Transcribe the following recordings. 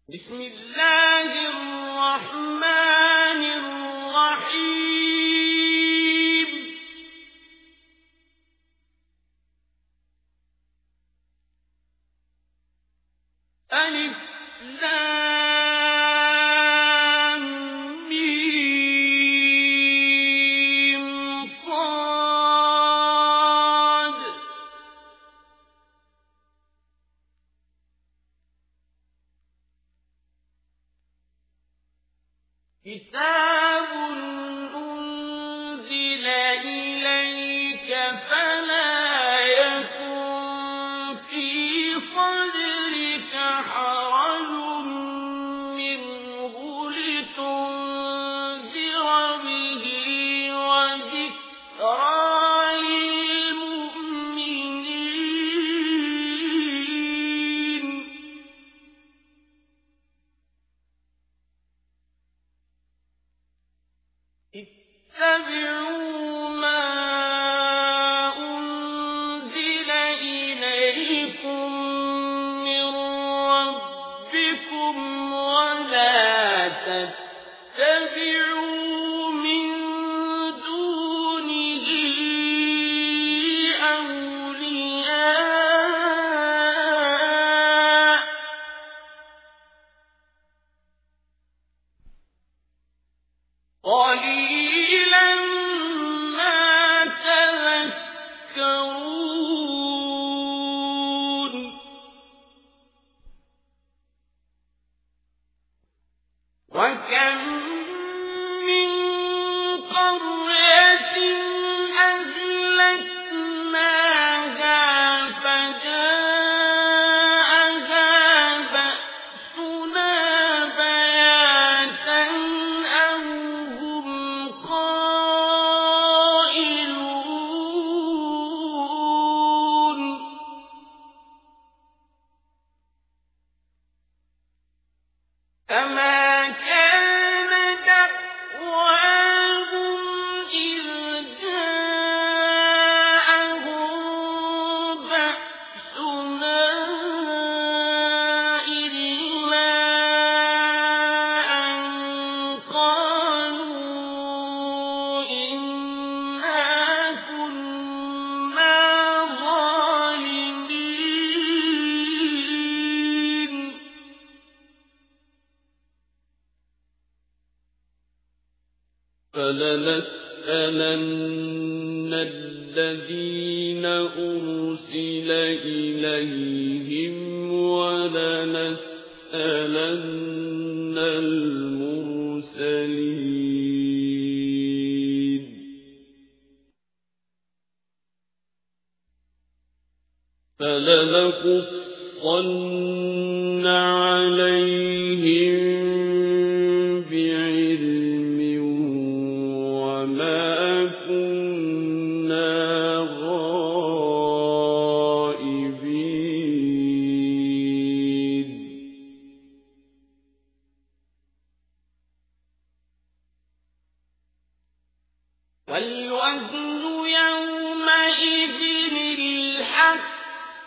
بسم الله الرحمن الرحيم ألف لام ميم صاد كتاب أنزل إليك فلا يكن في صدرك حرج منه لتنذر به وذكرى للمؤمنين اتبعوا ما أنزل إليكم من ربكم ولا تتبعوا من دونه أولياء قليلا ما تذكرون وكم من قرية أهلكناها فجاءها بأسنا بياتا أو هم قائلون فما كان دعواهم إذ جاءهم بأسنا إلا أن قالوا إنا كنا ظالمين فلنسألن الذين أرسل إليهم ولنسألن المرسلين فلنقصن عليهم بعلم وما كنا غائبين والوزن يومئذ الحق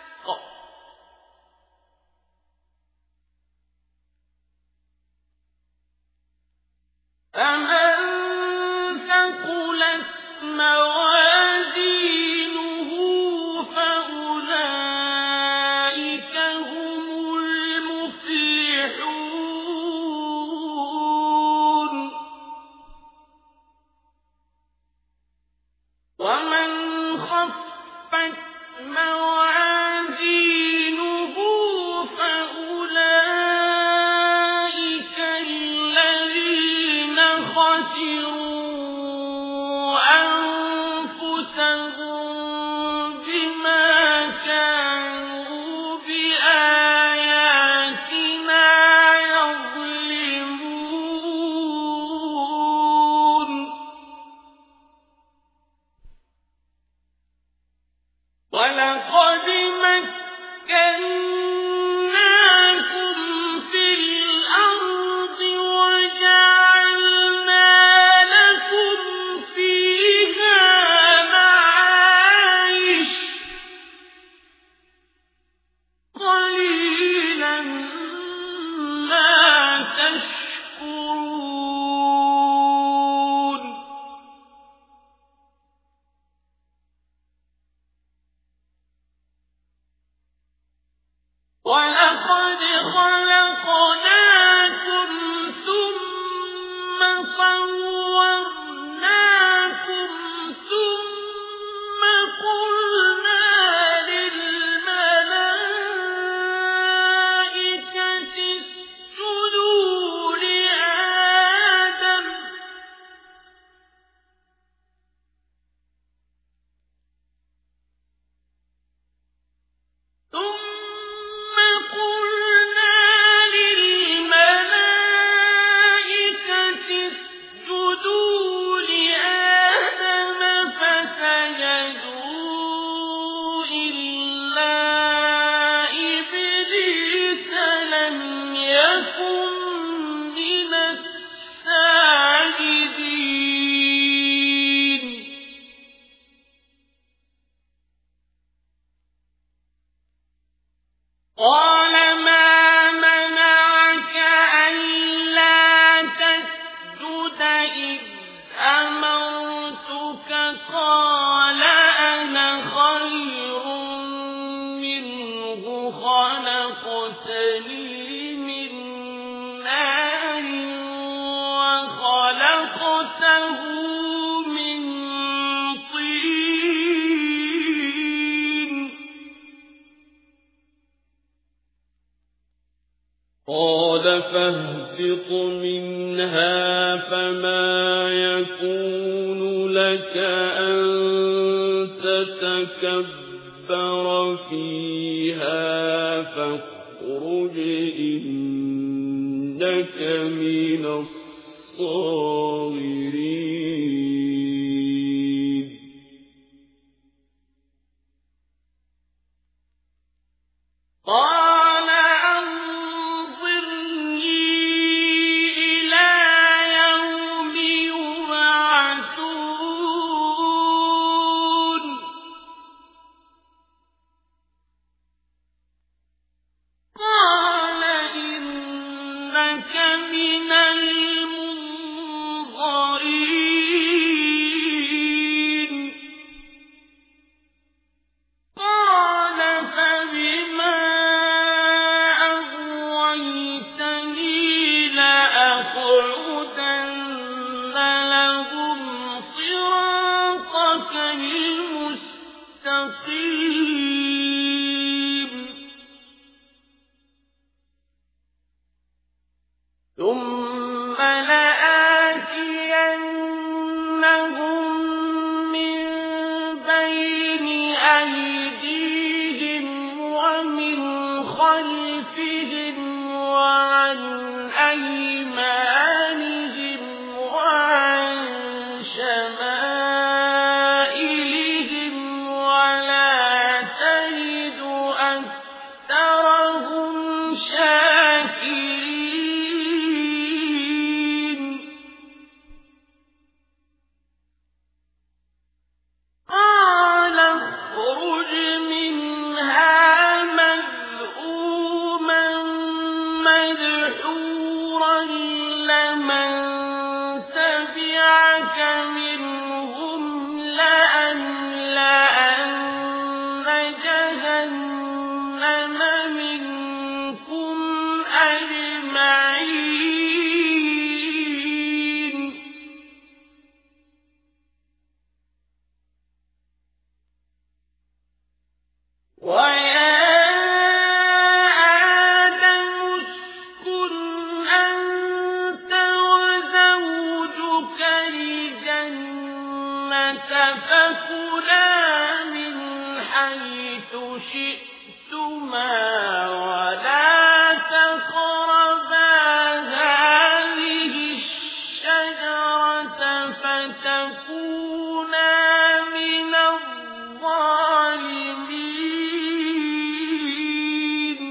فمن ثقلت موازينه فأولئك هم المفلحون ومن خفت موازينه فأولئك الذين خسروا أنفسهم قال فاهبط منها فما يكون لك أن تتكبر فيها فاخرج إنك من الصاغرين قال أنظرني إلى يوم يبعثون قال إنك من المنظرين قال فبما أغويتني لأقعدن لهم صراطك المستقيم ثم لآتينهم من بين أيديهم ومن خلفهم وعن أيمانهم وعن شمائلهم ولا تجد أكثرهم شاكرين قال اخرج منها مذءوما مدحورا لمن تبعك منهم لأملأن جهنم منكم أجمعين ويا آدم اسكن أنت وزوجك الجنة فكلا من حيث شئتما ولا تقربا هذه الشجرة فتكونا من الظالمين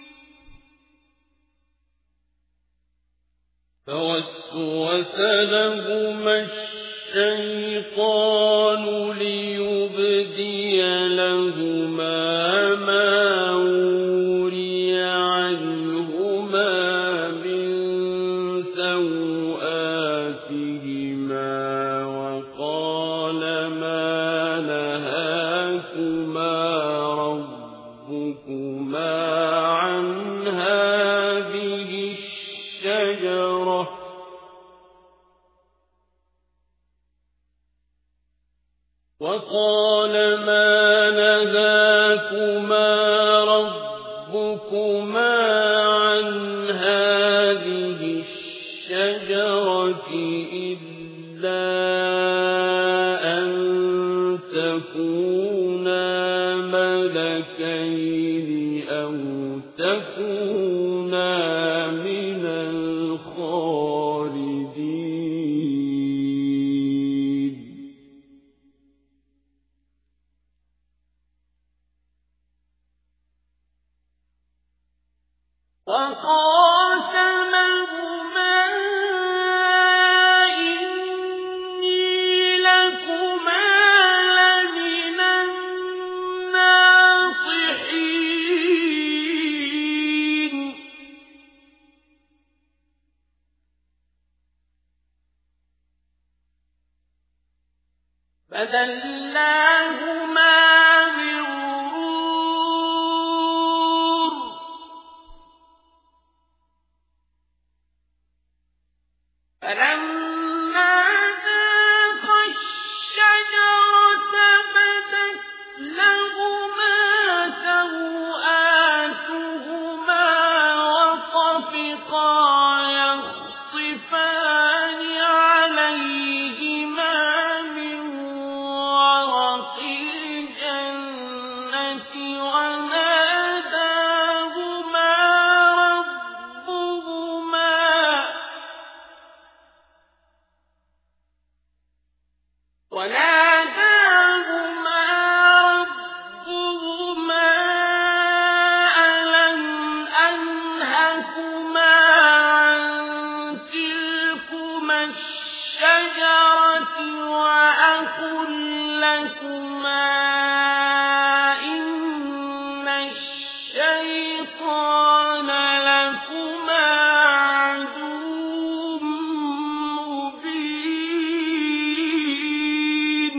فوسوس لهما الشيطان ليبدي لهما ما وري عنهما من سوآتهما وقال ما نهاكما ربكما عن هذه الشجرة وقال ما نهاكما ربكما عن هذه الشجرة إلا أن تكونا ملكين أو تكونا من الخالدين وقاسمهما إني لكما لمن الناصحين فدلاهما بغرور فلما ذاقا الشجرة بدت لهما سوآتهما وطفقا يخصفان عليهما من ورق الجنة وناداهما ربهما ألم أنهكما عن تلكما الشجرة وأقل لكما إن الشيطان لكما عدو مبين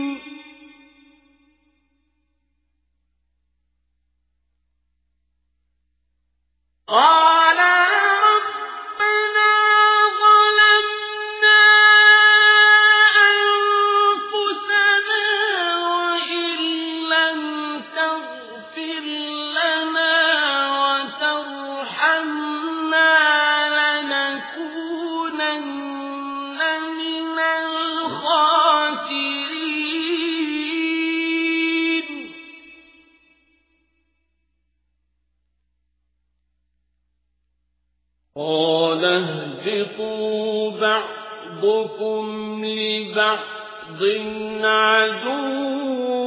قالا ربنا ظلمنا أنفسنا وإن لم تغفر لنا وترحمنا لنكونن من الخاسرين قال اهبطوا بعضكم لبعض عدو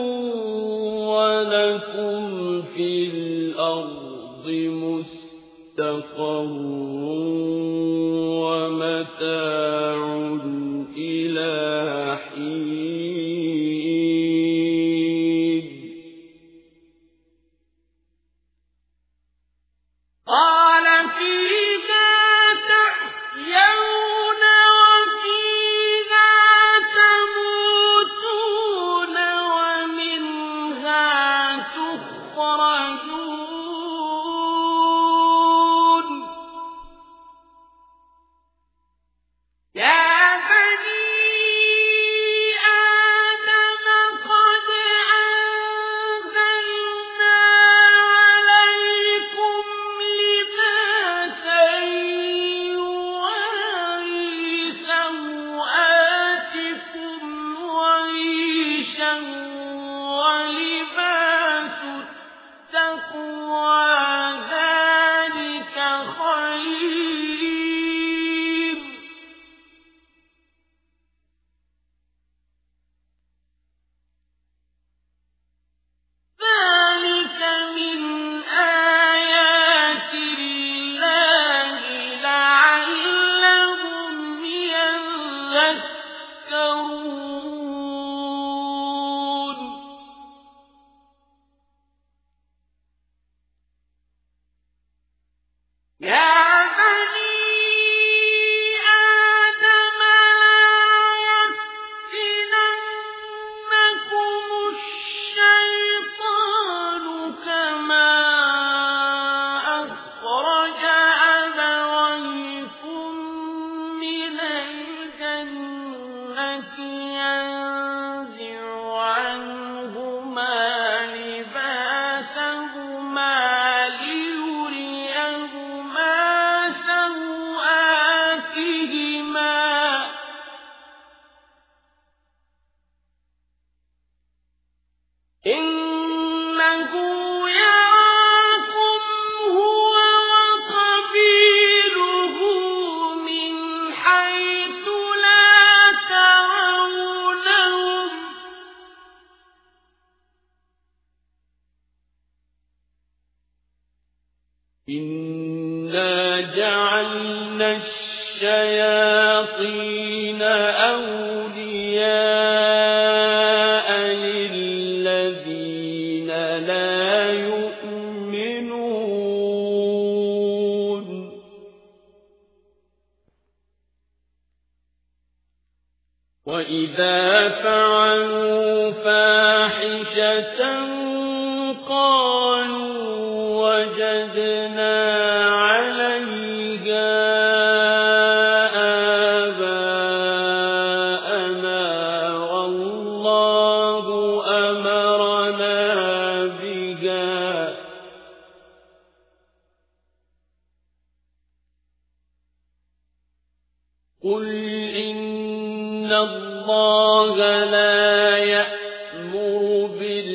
ولكم في الأرض مستقر ومتاع إلى حين قال فيها تحيون وفيها تموتون ومنها تخرجون يا بني آدم قد أنزلنا عليكم لباسا يواري سوآتكم وريشا ولباس التقوى ذلك خير ذلك من آيات الله لعلهم يذكرون يا بني آدم لا يفتننكم الشيطان كما أخرج أبويكم من الجنة ينزع عنهما لباسهما ليريهما سوآتهما إنه يراكم هو وقبيله من حيث لا ترونهم إنا جعلنا الشياطين أولياء للذين لا يؤمنون وإذا فعلوا فاحشة قالوا وجدنا عليها آباءنا والله أمرنا بها قل إن الله لا يأمر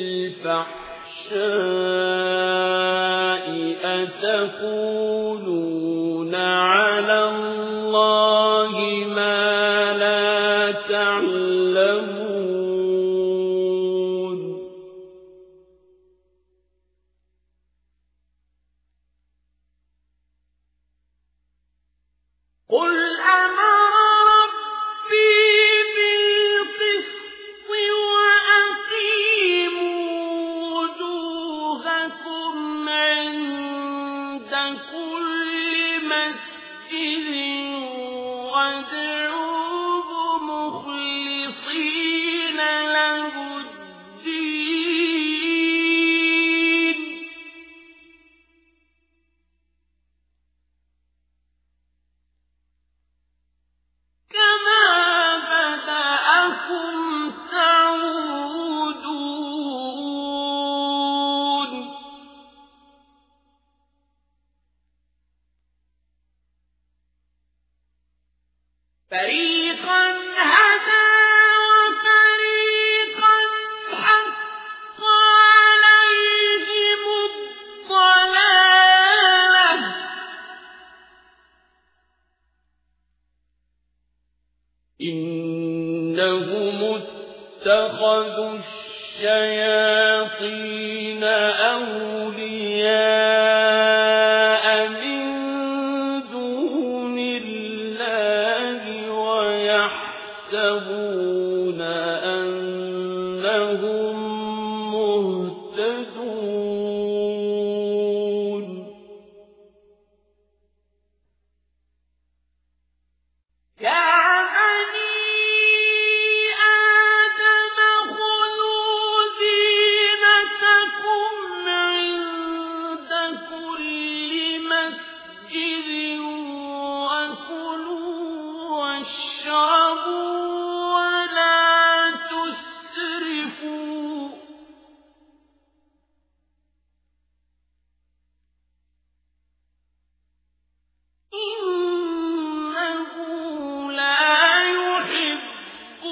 بالفحشاء أتقولون على الله ما لا تعلمون قل أمر ربي بالقسط وأقيموا وجوهكم عند كل مسجد وادعوه مخلصين له الدين كما بدأكم تعودون فريقا هدى وفريقا حق عليهم الضلالة إنهم اتخذوا الشياطين أولياء من دون الله ويحسبون أنهم مهتدون يا بني آدم خذوا زينتكم عند كل مسجد وكلوا واشربوا ولا تسرفوا إنه لا يحب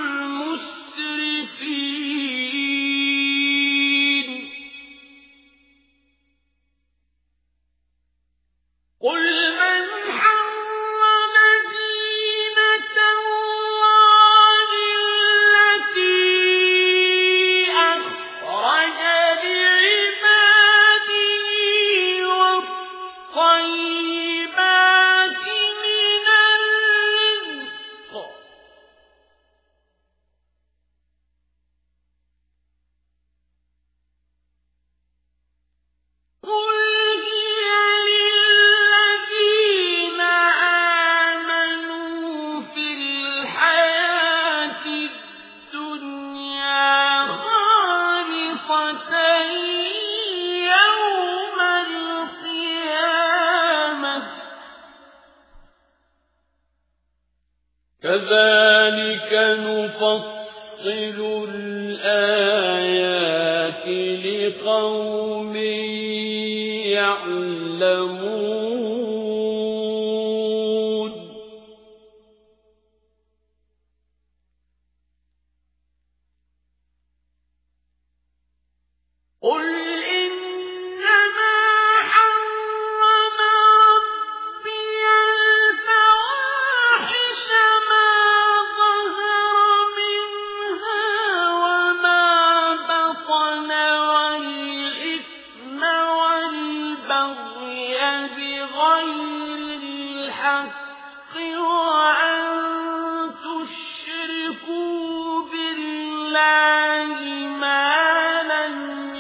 المسرفين قل من حرم زينة الله التي أخرج لعباده والطيبات من الرزق قل هي للذين آمنوا في الحياة الدنيا خالصة يوم القيامة كذلك نفصل الآيات لقوم يعلمون قل إنما حرم ربي الفواحش ما ظهر منها وما بطن والإثم والبغي بغير الحق وأن تشركوا بالله ما لم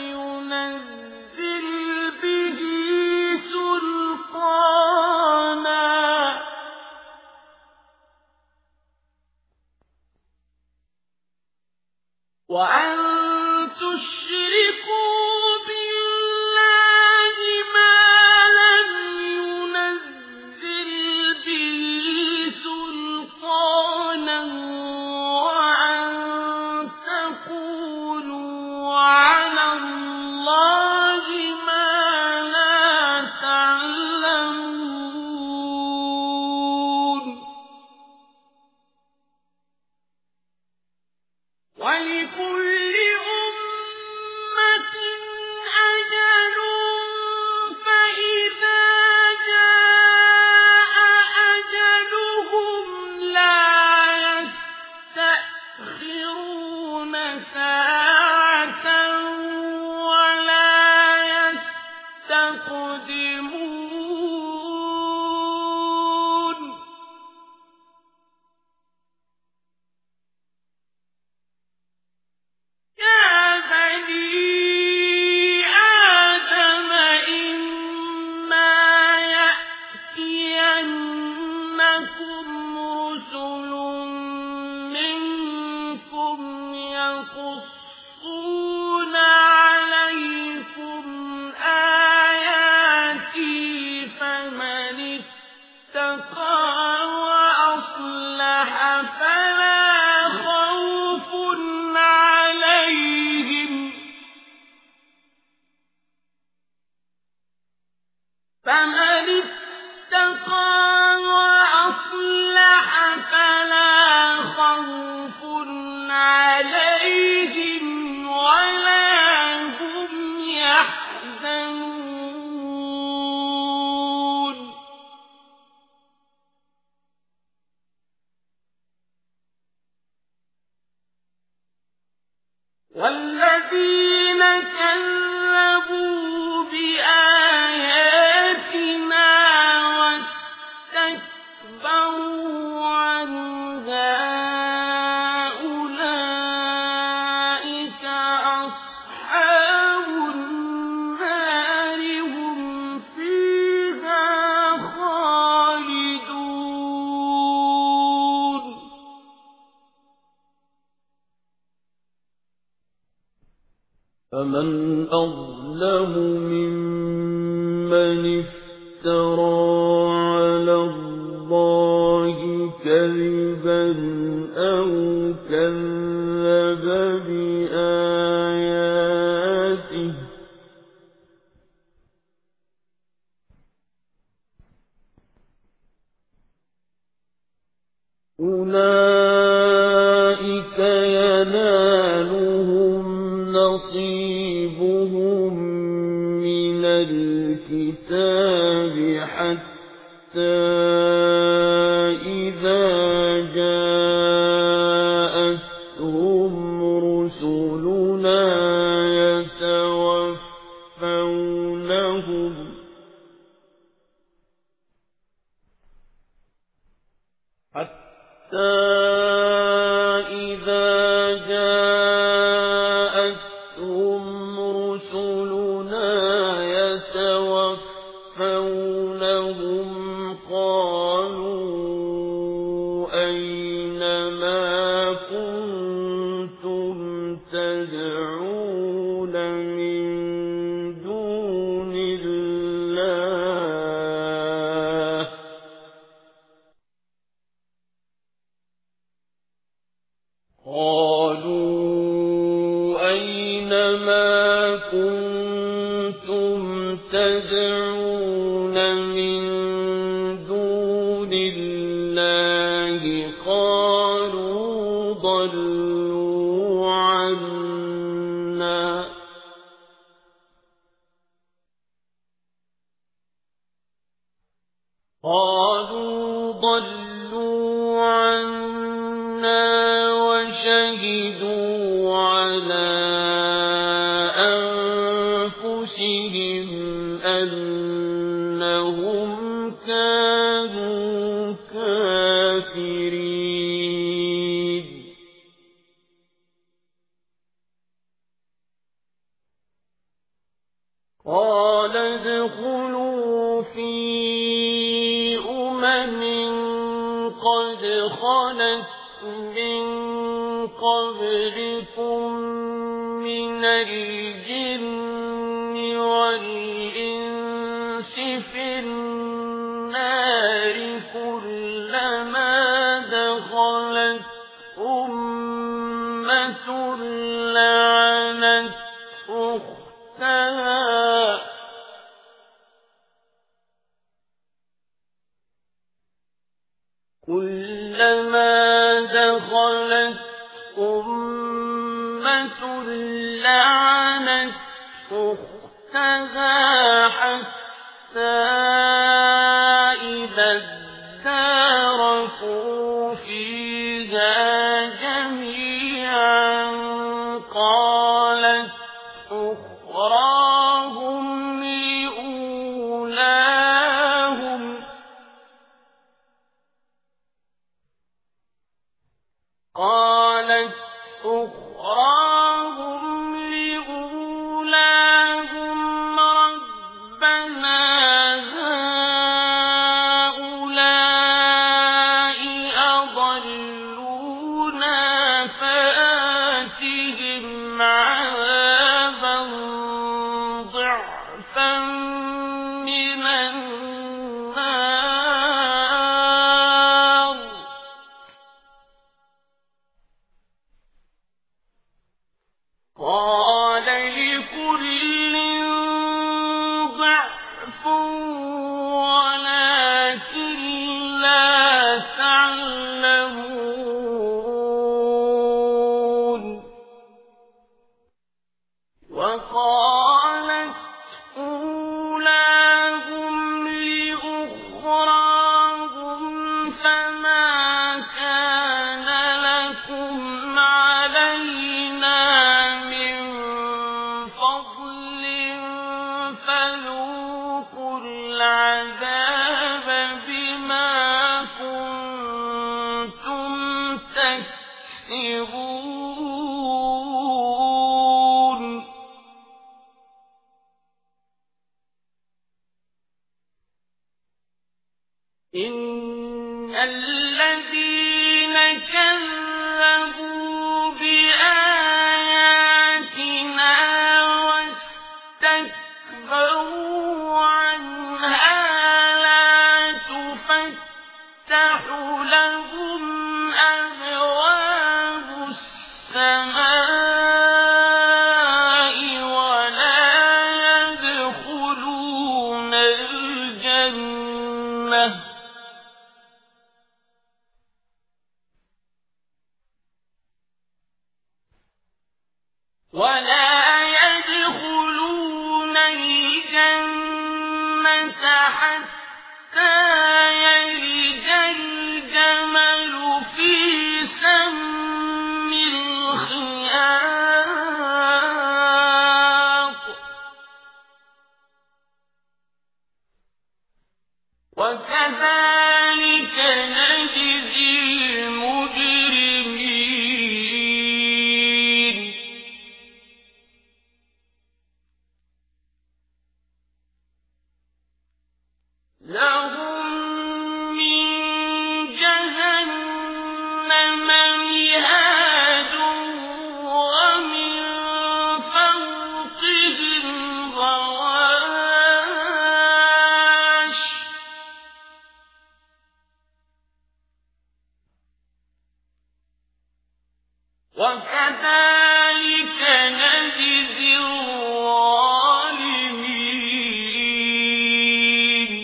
ينزل به سلطانا وأن تشركوا بالله ما لم ينزل به سلطانا وأن تقولوا والذين كذبوا بآياتنا واستكبروا عنها أولئك أصحاب النار هم فيها خالدون فمن أظلم ممن افترى على الله كذبا أو كذب بآياته أولئك ينالهم نصيبهم من الكتاب حتى إذا جاءتهم رسلنا يتوفونهم قالوا أين ما كنتم تدعون من دون الله قالوا أين ما كنتم تدعون من دون الله قالوا ضلوا عنا وشهدوا على أنفسهم أنهم كانوا كافرين قال ادخلوا في قد خلت من قبلكم من الجن والإنس في النار كلما دخلت أمة لعنت أختها كلما دخلت أمة لعنت أختها حتى إذا اداركوا فيها جميعا قالت أخراهم لأولاهم ربنا هؤلاء أضلونا فآتهم عذابا ضعفا من النار. يكسبون إن الذين كذبوا بآياتنا واستكبروا عنها لا تفتح لهم أبواب السماء ولا يدخلون الجنة حتى يلج الجمل في سم الخياط وكذلك نجزي المجرمين لهم من جهنم مهاد ومن فوقهم غواش وكذلك نجزي الظالمين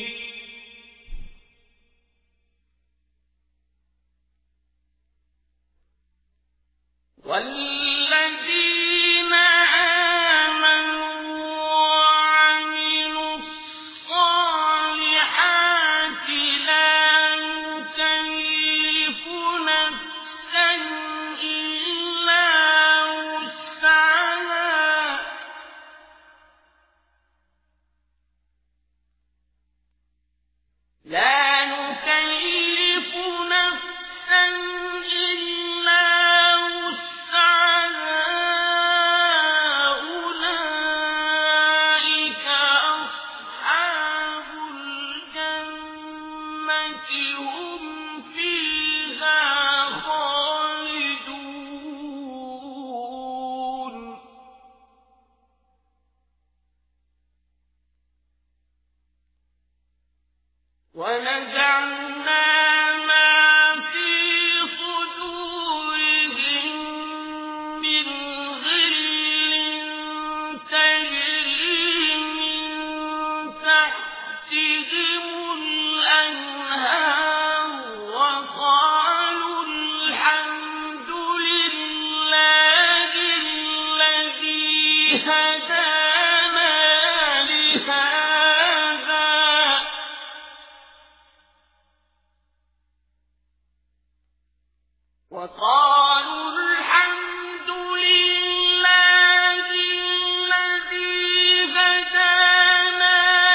والذين آمنوا وعملوا الصالحات لا نكلف نفسا إلا وسعها أولئك أصحاب الجنة هم فيها خالدون ونزعنا ما في صدورهم من غل تجري من تحتهم الأنهار وقالوا الحمد لله الذي هدانا لهذا وقالوا الحمد لله الذي هدانا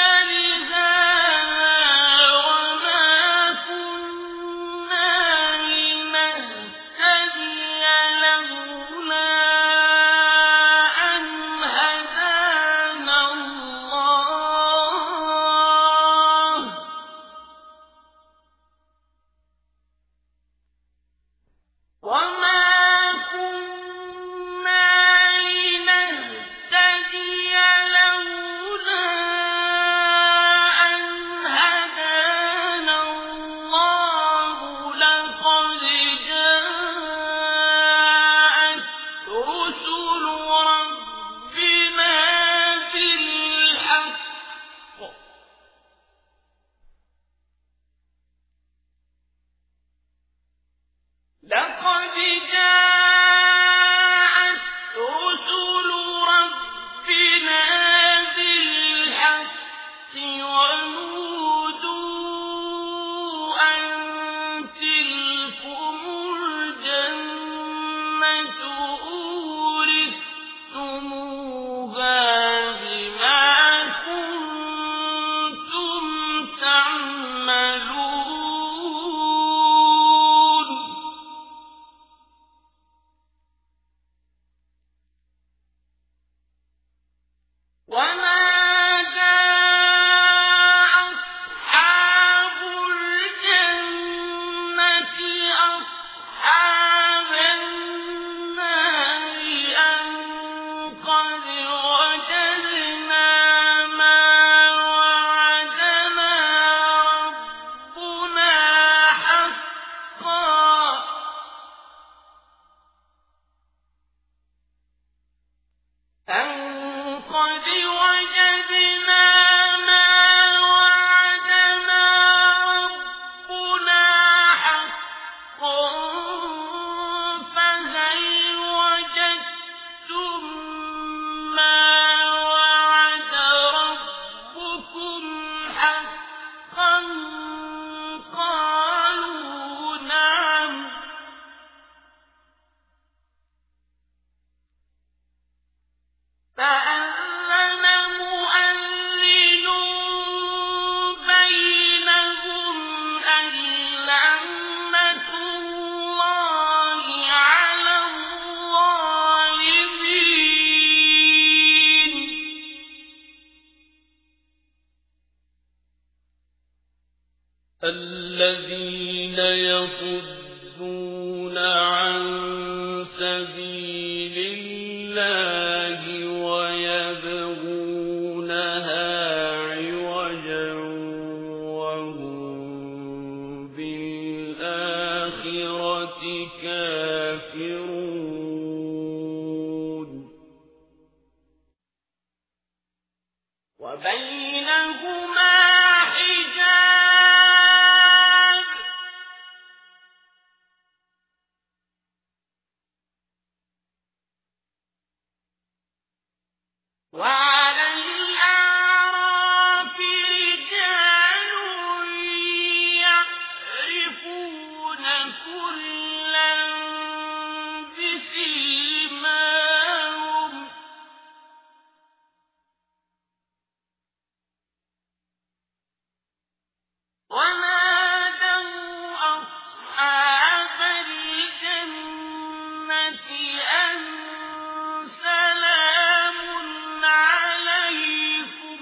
لهذا وما كنا لنهتدي لولا أن هدانا الله وما أصحاب النار أن قد وجدنا ما وعدنا ربنا حقا أن قد وجدنا ما وعدنا ربنا حقا فهل وجدتم ما وعد ربكم حقا قالوا نعم فأذن مؤذن بينهم اللعنة الله على الظالمين الذين يصدون عن سبيل الله ويبغونها عوجا وهم بالآخرة كافرون وبينهما حجاب وعلى الأعراف رجال يعرفون كلا بسيماهم ونادوا أصحاب الجنة أن سلام عليكم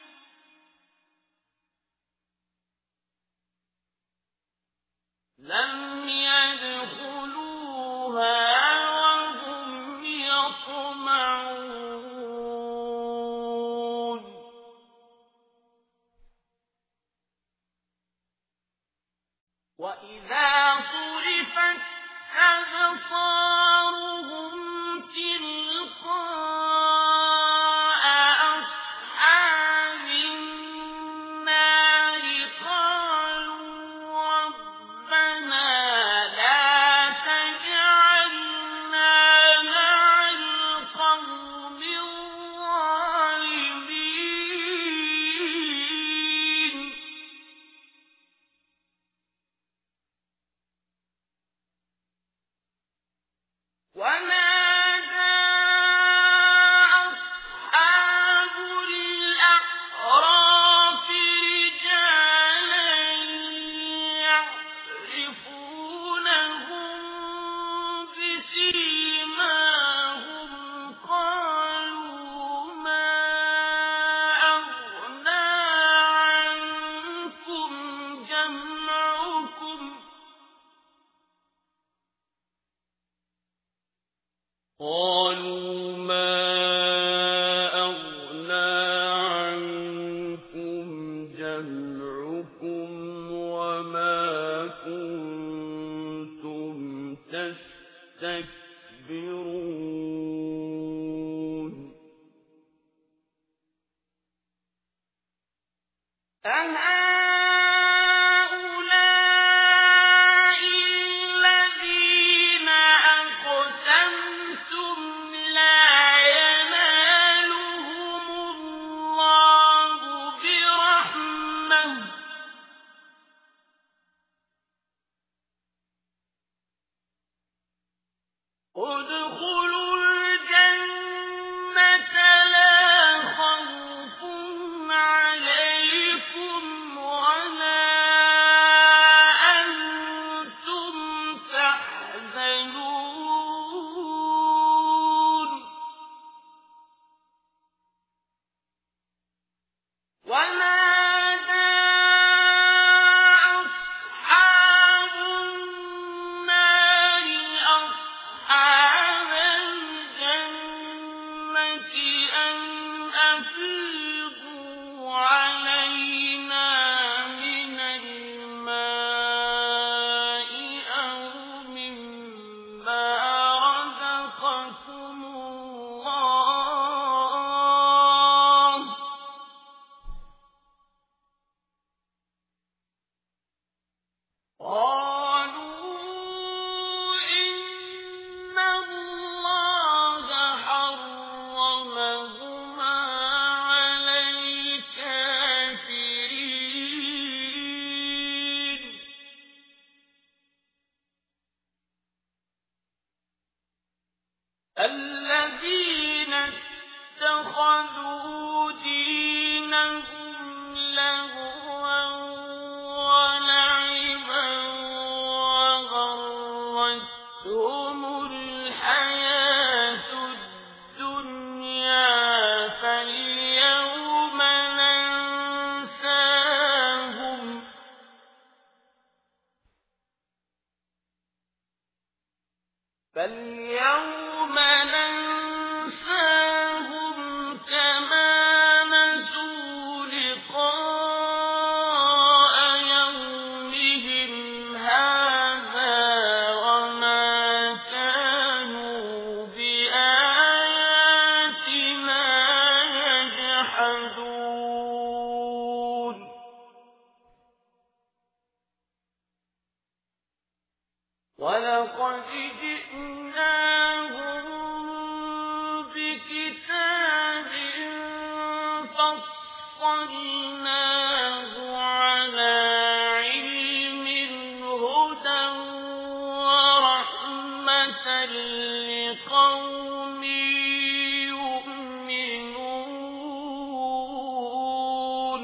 لم يدخلوها وهم يطمعون وإذا صرفت أبصارهم تلقاء أصحاب النار قالوا ربنا لا تجعلنا مع القوم الظالمين ونادى أصحاب الأعراف رجالا يعرفونهم بسيماهم قالوا ما أغنى عنكم جمعكم قالوا ما أغنى عنكم جمعكم وما كنتم تستكبرون أهؤلاء الذين أقسمتم لا ينالهم الله برحمة ادخلوا الجنة لا خوف عليكم ولا أنتم تحزنون ونادى أصحاب النار الذين اتخذوا دينهم لهوا ولعبا وغرتهم الحياة الدنيا فاليوم ننساهم كما نسوا لقاء يومهم هذا وما كانوا بآياتنا يجحدون ولقد جئناهم بكتاب فصلناه على علم هدى ورحمة لقوم يؤمنون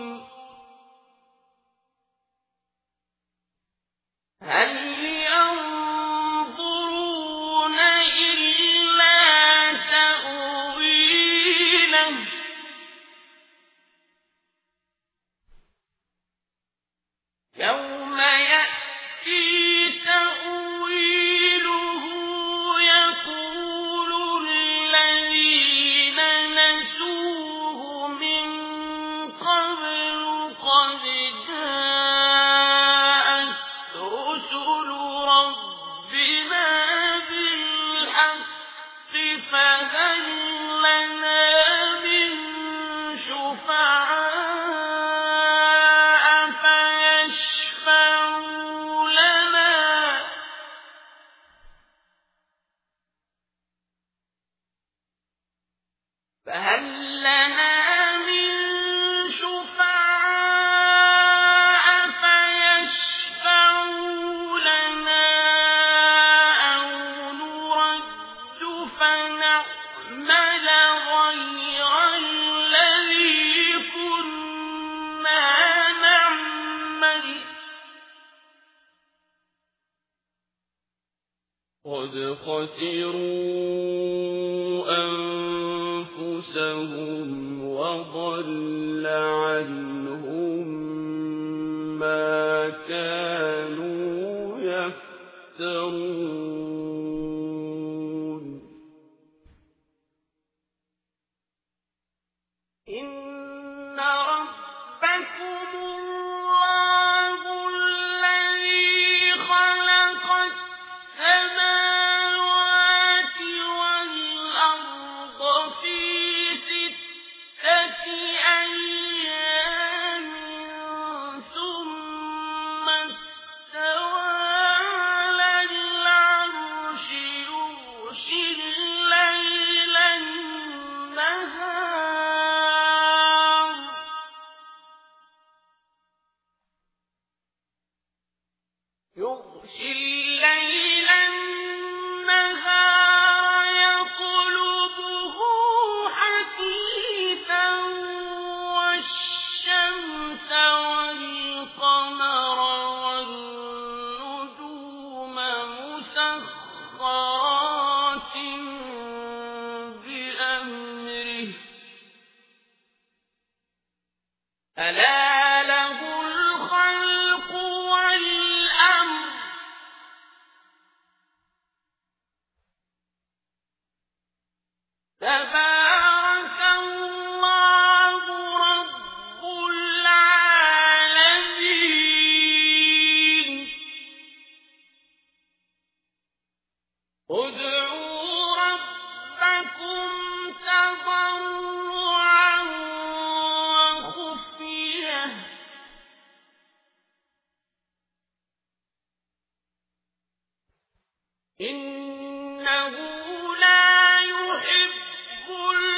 هل ينظرون إلا تأويله يوم يأتي تأويله يقول الذين نسوه من قبل قد جاءت رسل ربنا بالحق فهل لنا من شفعاء فيشفعوا لنا أو نرد فنعمل غير الذي كنا نعمل قد خسروا أنفسهم وضل عنهم ما كانوا يفترون إن ربكم الله الذي خلق السماوات والأرض في 6 أيام ثم استوى على العرش يغشي الليل النهار يطلبه حثيثا والشمس والقمر والنجوم مسخرات بأمره ألا له الخلق والأمر تبارك الله رب العالمين ادعوا ربكم تضرعا وخفية إنه لا يحب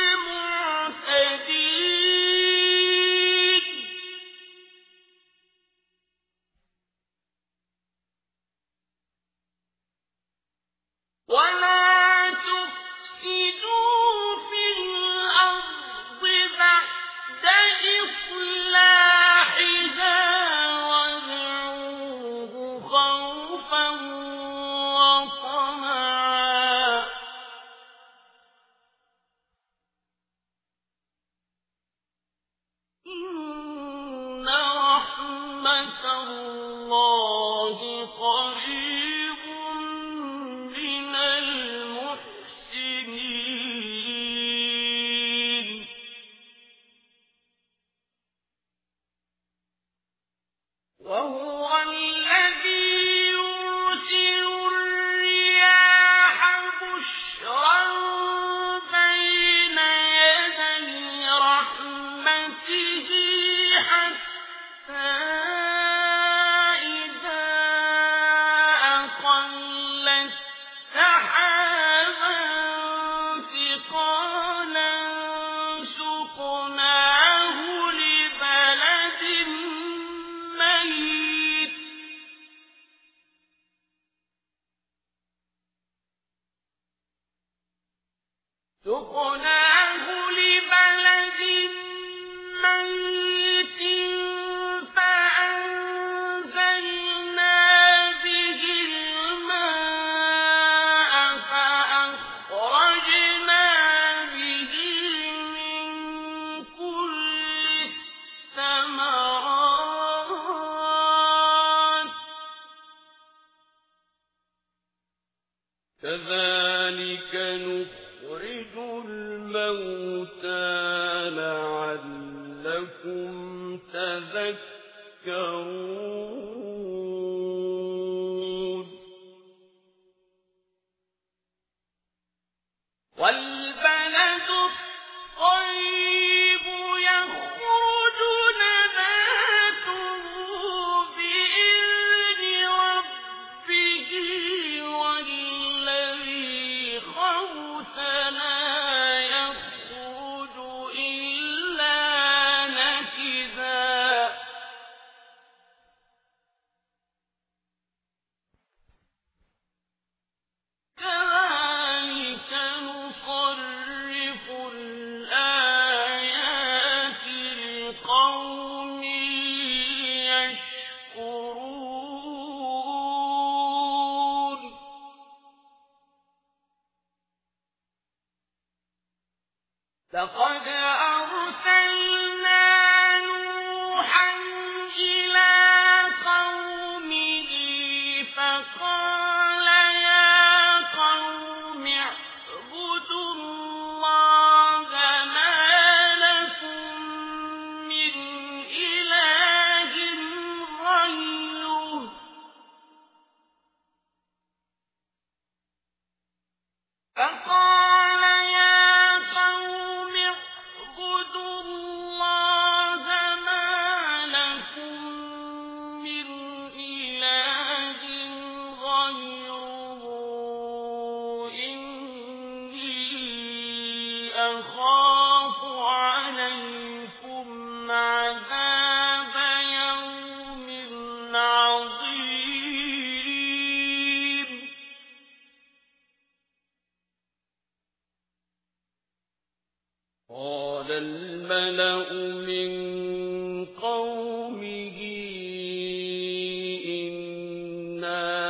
المعتدين ولا تفسدوا سقناه لبلد ميت فأنزلنا به الماء فأخرجنا به من كل الثمرات كذلك نخرج الموتى لعلكم تذكرون والبلد الطيب يخرج نباته بإذن ربه والذي خبث لا يخرج إلا نكدا كذلك نصرف الآيات لقوم يشكرون لقد أرسلنا نوحا إلى قومه فقال يا قوم اعبدوا الله ما لكم من إله غيره فقال يا قوم اعبدوا الله ما لكم من إله غيره إني أخاف عليكم عذاب يوم عظيم قال الملأ من قومه إنا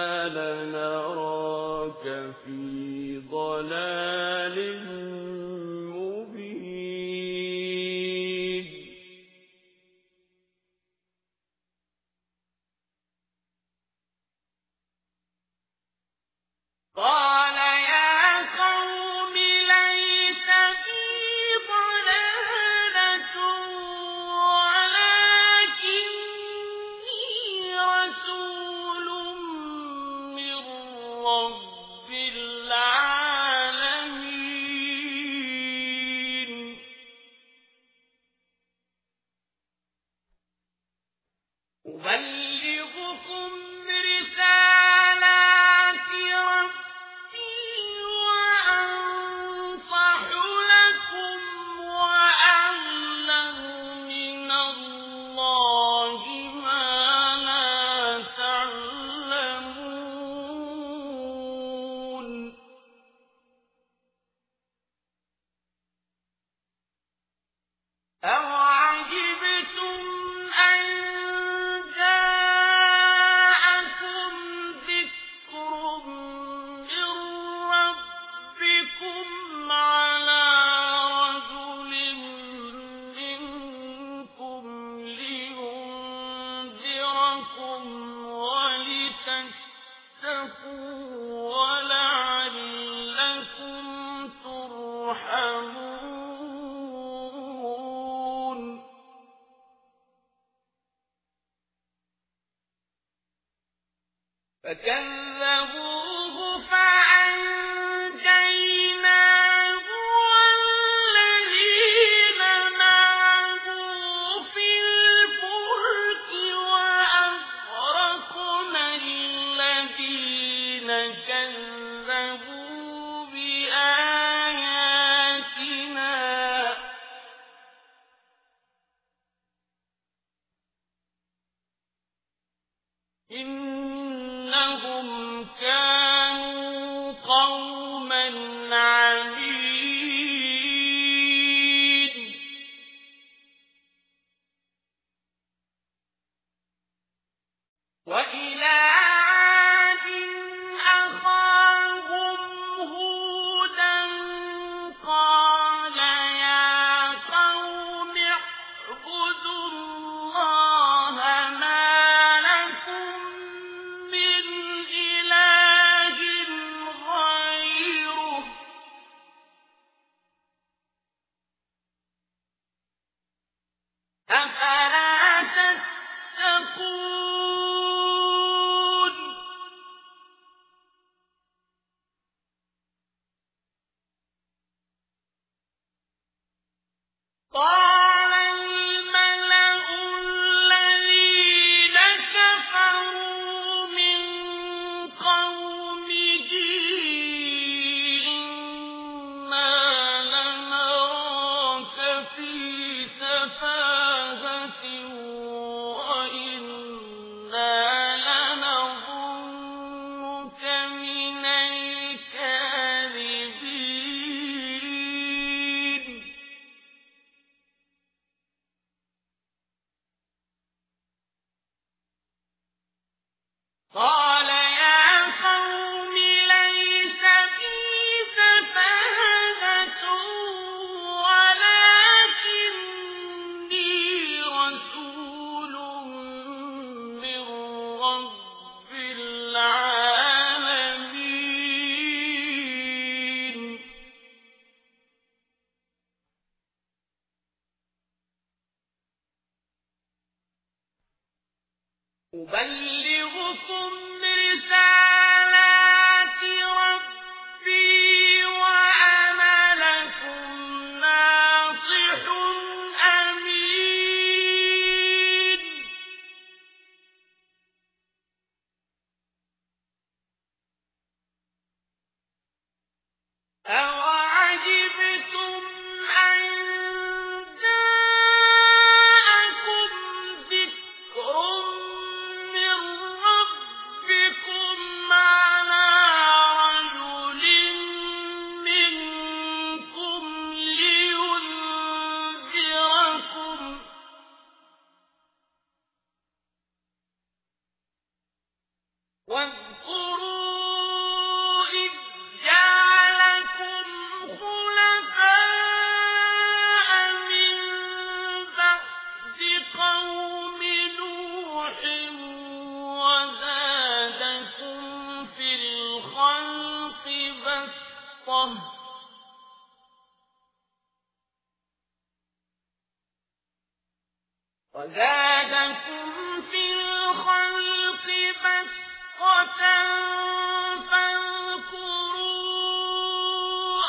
لنراك في ضلال مبين قال يا قوم ليس بي ضلالة ولكني رسول من رب العالمين أبلغكم رسالات ربي وأنصح لكم وأعلم من الله ما لا تعلمون أَوَعَجِبْتُمْ أَن جَاءَكُمْ ذِكْرٌ مِّن رَّبِّكُمْ عَلَىٰ رَجُلٍ مِّنكُمْ لِيُنذِرَكُمْ وَلِتَتَّقُوا وَلَعَلَّكُمْ تُرْحَمُونَ فكذبوه فأنجيناه والذين معه في الفلك وأغرقنا الذين كذبوا بآياتنا إنهم كانوا قوما عمين من الكاذبين قال يا قوم ليس بي سفاهة ولكني رسول من رب العالمين أبلغكم رسالات ربي وأنا لكم ناصح أمين أوعجبتم أن جاءكم ذكر من ربكم على رجل منكم لينذركم واذكروا إذ جعلكم خلفاء من بعد قوم نوح وزادكم في الخلق بسطة فاذكروا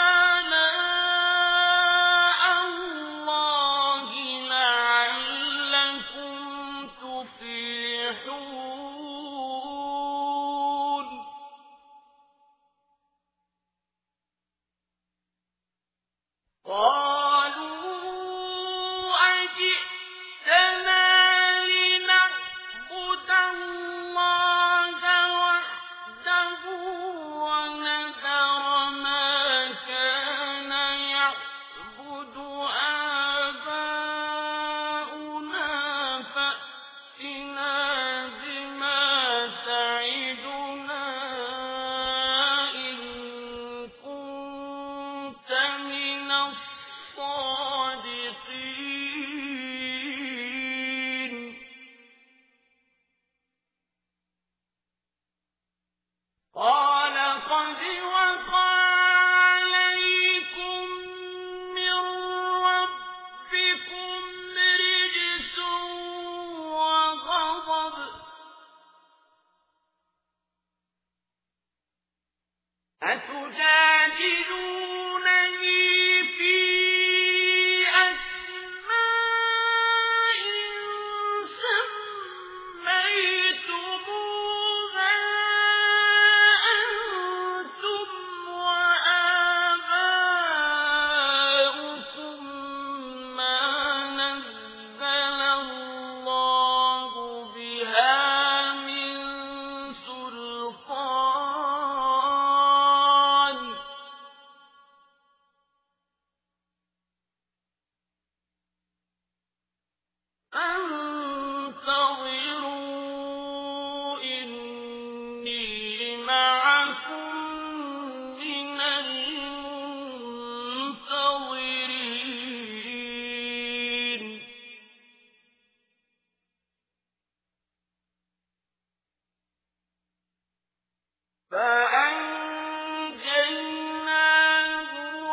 آلاء الله لعلكم تفلحون قالوا أجئتنا لنعبد الله وحده ونذر ما كان يعبد آباؤنا فأتنا بما تعدنا إن كنت من الصادقين قال قد وقع عليكم من ربكم رجس وغضب أتجادلونني في أسماء سميتموها أنتم وآباؤكم ما نزل الله بها من سلطان انتظروا إني معكم من المنتظرين فأنجيناه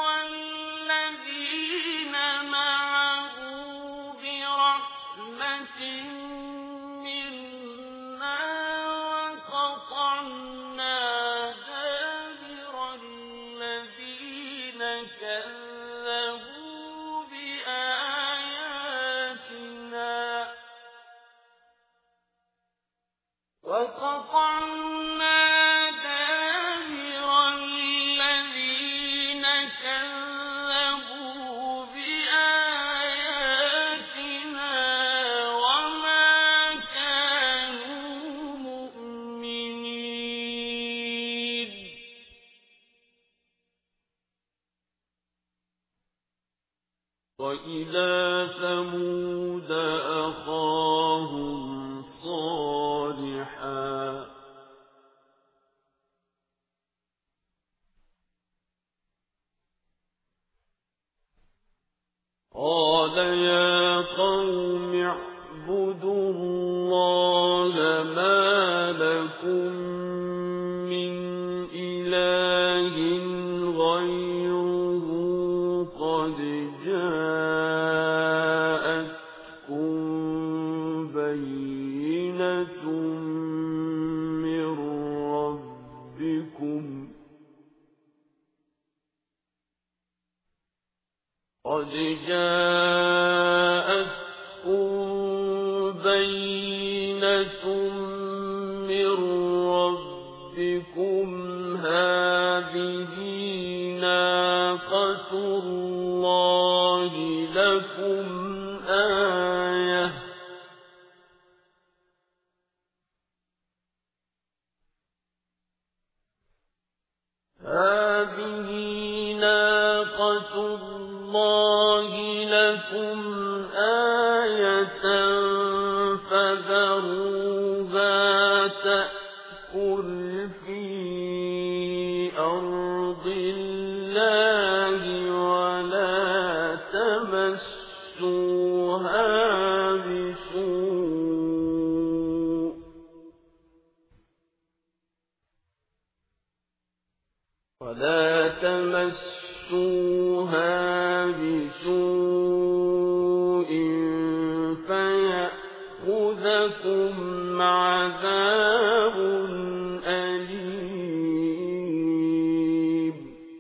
والذين معه برحمة منا وقطعنا دابر الذين كذبوا بآياتنا وقطعنا دابر وإلى ثمود أخاهم صالحا قال يا قوم اعبدوا الله ما لكم من إله غيره قد جاءتكم بينة من ربكم هذه ناقة الله لكم آية فذروها تأكل في أرض الله ولا تمسوها بسوء فيأخذكم عذاب أليم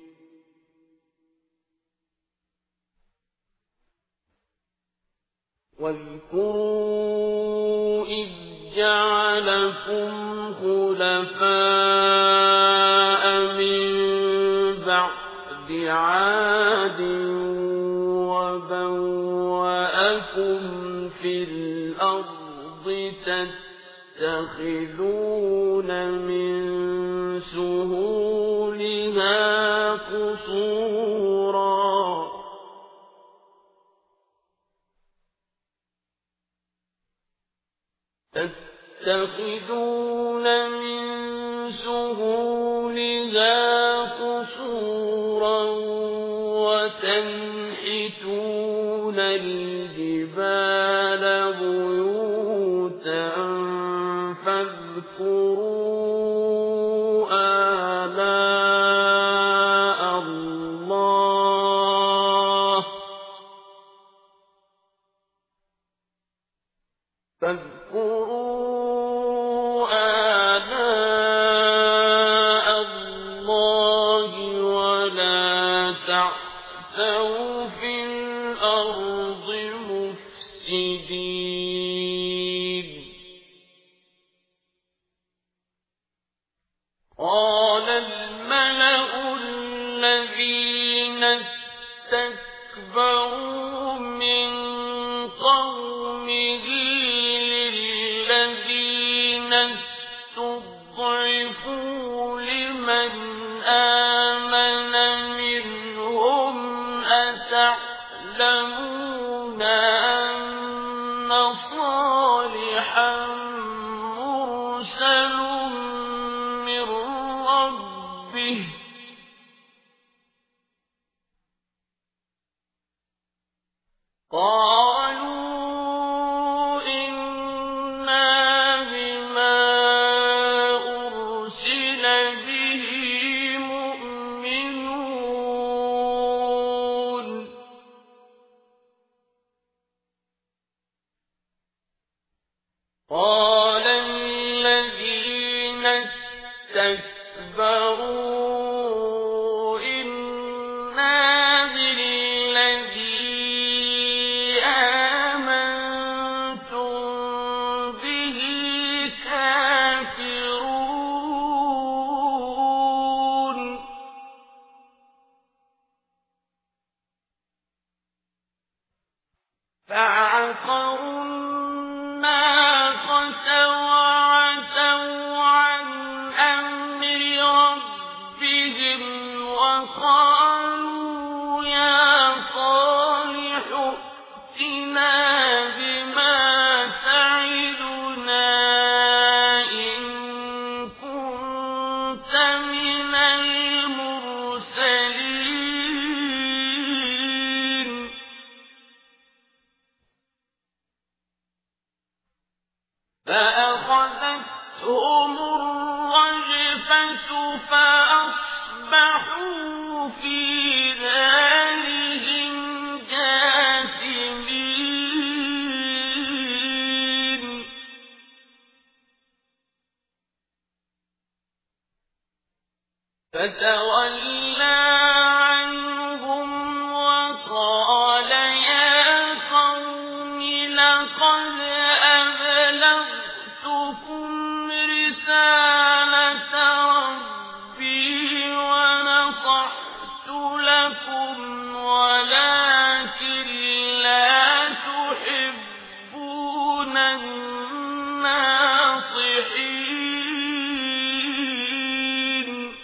واذكروا إذ جعلكم خلفاء من بعد عاد وبوأكم في الأرض تتخذون من سهولها قصورا وتنحتون الجبال بيوتا فاذكروا آلاء الله ولا تعثوا في الأرض مفسدين قال الملأ الذين استكبروا من قومه للذين استضعفوا لمن آمن منهم أتعلمون أن صالحا مرسل من ربه قالوا إنا بما أرسل به مؤمنون قال الذين استكبروا إنا بالذي آمنتم به كافرون فعقروا الناقة وعتوا عن أمر ربهم من المرسلين فأخذتهم الرجفة فأصبحوا في دارهم جاثمين فتولى عنهم وقال يا قوم لقد أبلغتكم رسالة ربي ونصحت لكم ولكن لا تحبون الناصحين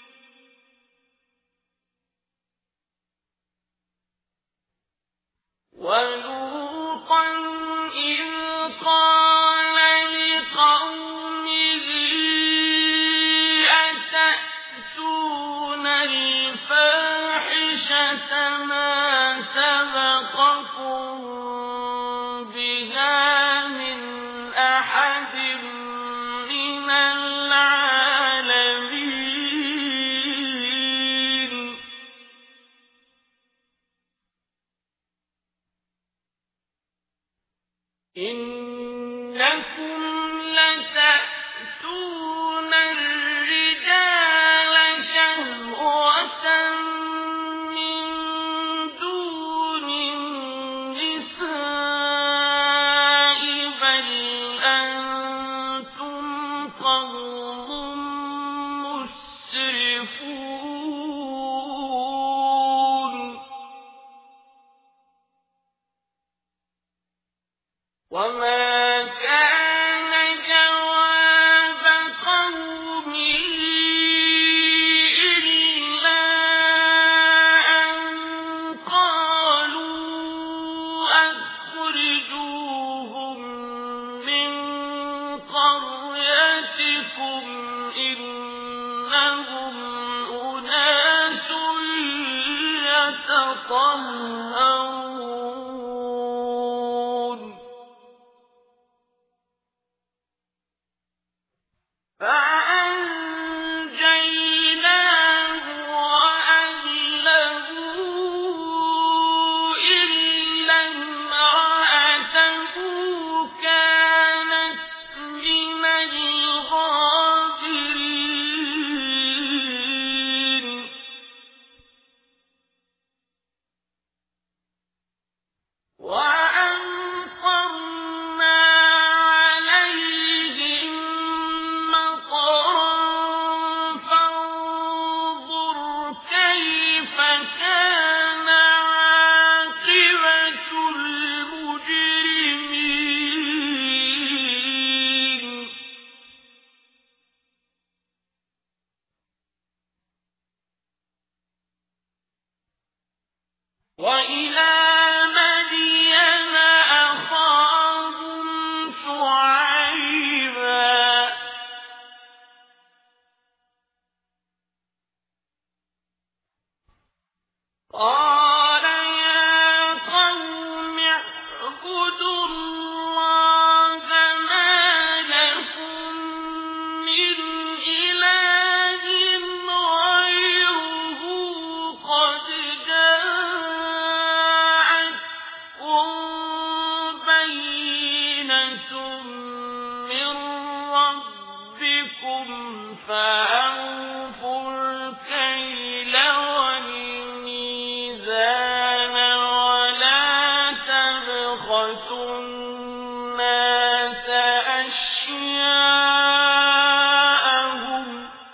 ولوطا إذ قال لقومه أتأتون الفاحشة ما سبقكم بها من أحد من العالمين إنكم لتأتون الرجال شهوة من دون النساء بل أنتم قوم مسرفون وما كان جواب قومه إلا أن قالوا أخرجوهم من قريتكم إنهم أناس يتطهرون فأنجيناه وأهله إلا امرأته كانت من الغابرين وأمطرنا عليهم مطرا فانظر كيف كان عاقبة المجرمين وإلى مدين أخاهم شعيبا قال يا قوم اعبدوا الله ما لكم من إله غيره قد جاءتكم بينة من ربكم فأوفوا الكيل والميزان ولا تبخسوا الناس أشياءهم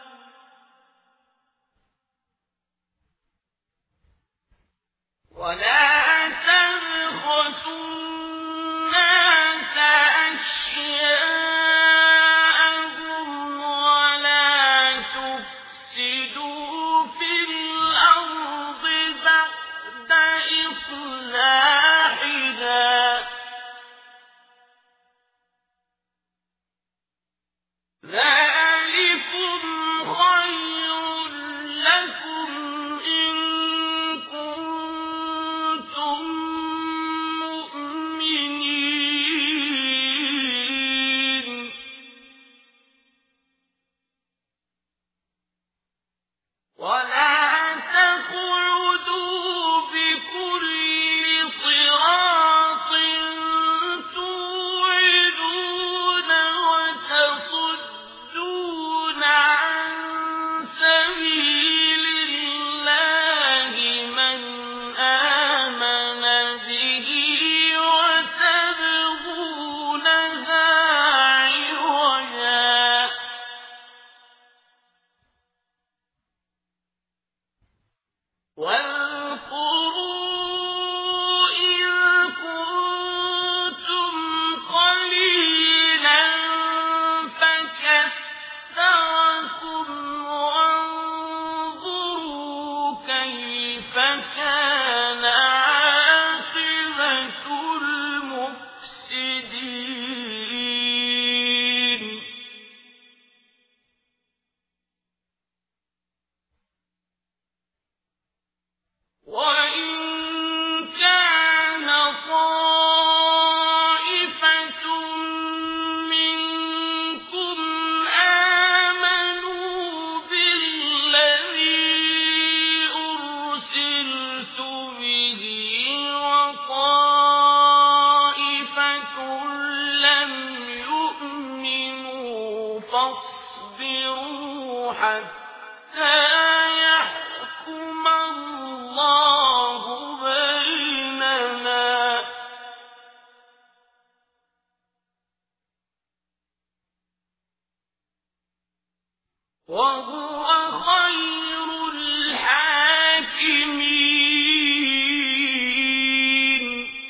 ولا تفسدوا في الأرض بعد إصلاحها ذلكم خير واذكروا إذ كنتم قليلا فكثركم وانظروا كيف كان عاقبة المفسدين وإن كان طائفة منكم آمنوا بالذي أرسلت به وطائفة لم يؤمنوا فاصبروا حتى يحكم الله بيننا وهو خير الحاكمين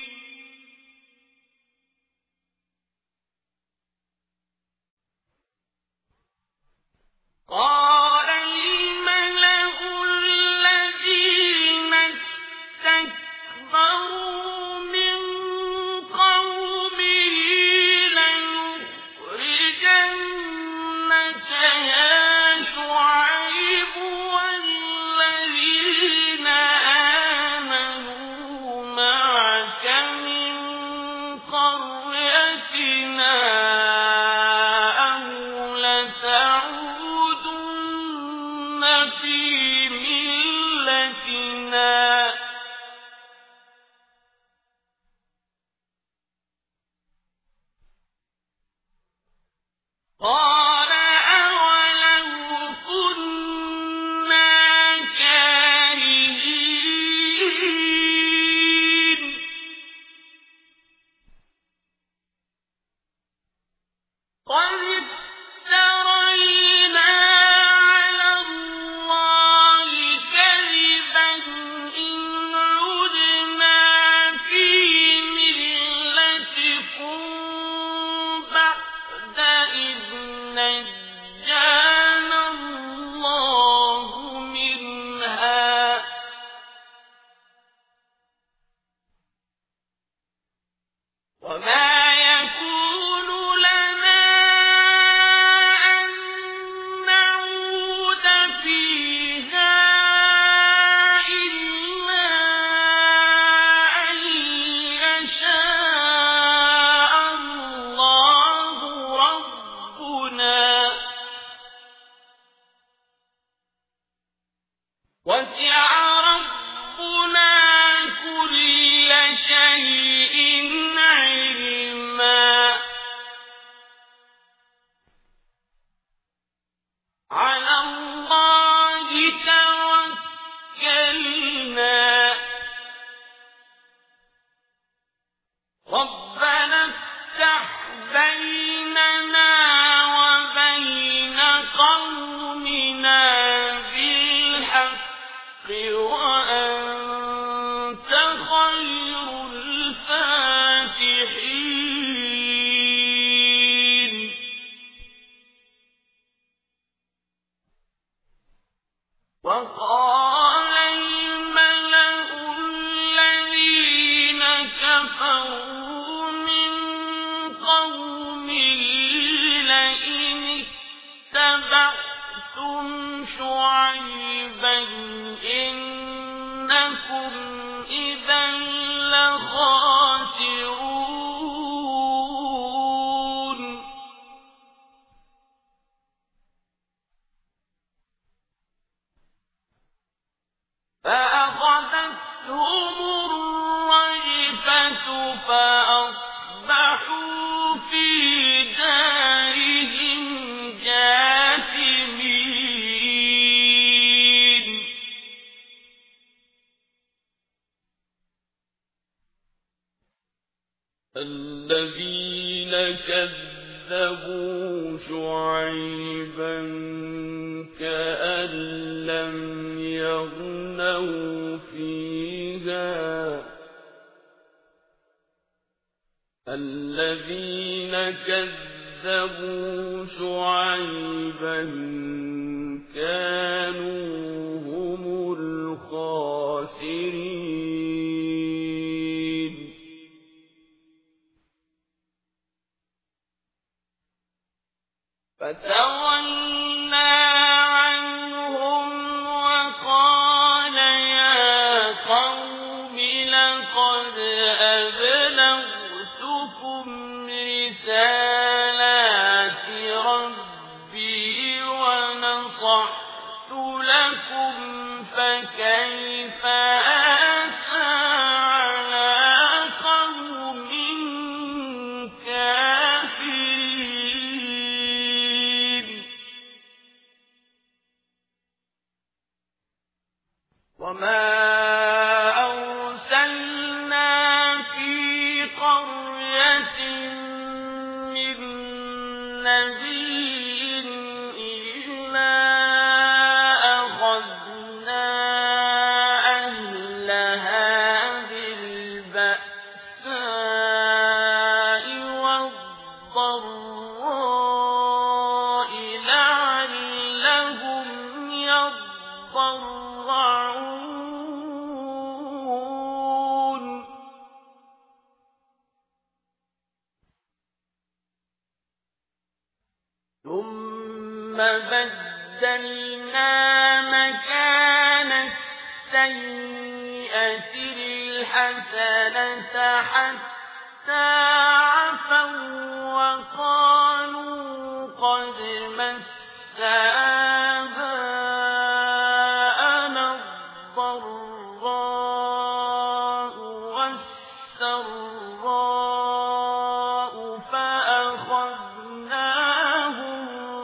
قال الملأ الذين استكبروا من قومه لنخرجنك يا شعيب والذين آمنوا معك من قريتنا أو لتعودن في ملتنا قال أولو كنا كارهين قد افترينا على الله كذبا إن عدنا في ملتكم بعد إذ نجانا الله منها وما يكون لنا أن نعود فيها إلا أن يشاء الله ربنا وسع ربنا كل شيء علما على الله توكلنا ربنا افتح بيننا وبين قومنا بالحق وأنت خير الفاتحين وقال الملأ الذين كفروا من قومه لئن اتبعتم شعيبا إنكم إذا لخاسرون فأخذتهم الرجفة فأصبحوا في دارهم جاثمين الذين كذبوا شعيبا كأن لم يغنوا الذين كذبوا شعيبا كانوا هم الخاسرين فتولى عنهم وقال يا قوم لقد أبلغتكم رسالات ربي ونصحت لكم فكيف آسى على قوم كافرين وما أرسلنا في قرية من نبي إلا أخذنا أهلها بالبأساء والضراء لعلهم يضرعون ثم بدلنا مكان السيئة الحسنة حتى عفوا وقالوا قد مس آباءنا الضراء والسراء فأخذناهم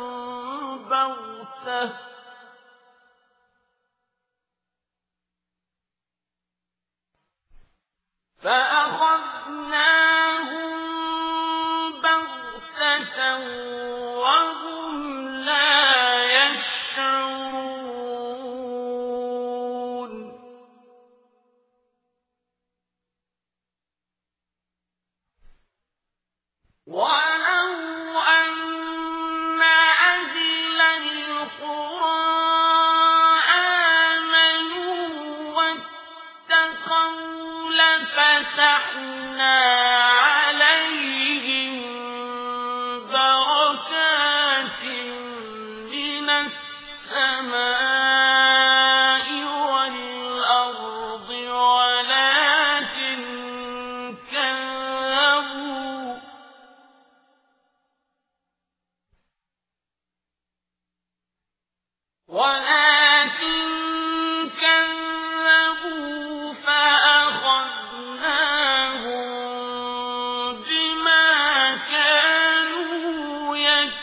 بغتة وهم لا يشعرون ولو أن أهل القرى آمنوا واتقوا لفتحنا عليهم بركات من السماء والأرض ولكن كذبوا فأخذناهم بما كانوا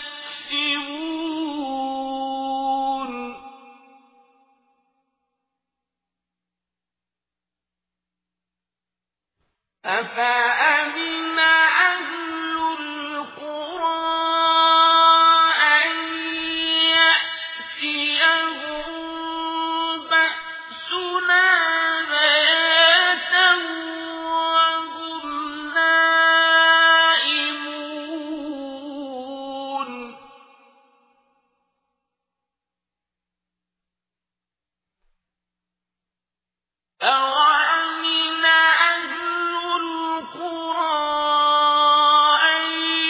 يكسبون أفأمن أهل القرى أن يأتيهم بأسنا بياتا وهم نائمون أوأمن أهل القرى أن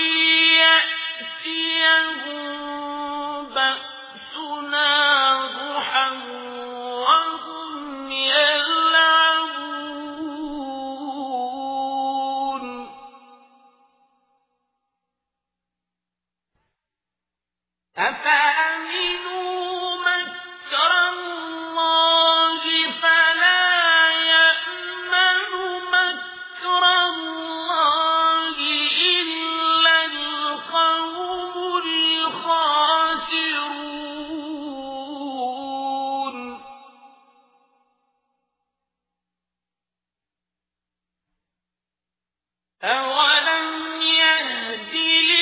يأتيهم بأسنا ضحى وهم يلعبون أفأمنوا مكر الله فلا يأمن مكر الله إلا القوم الخاسرون أولم يهد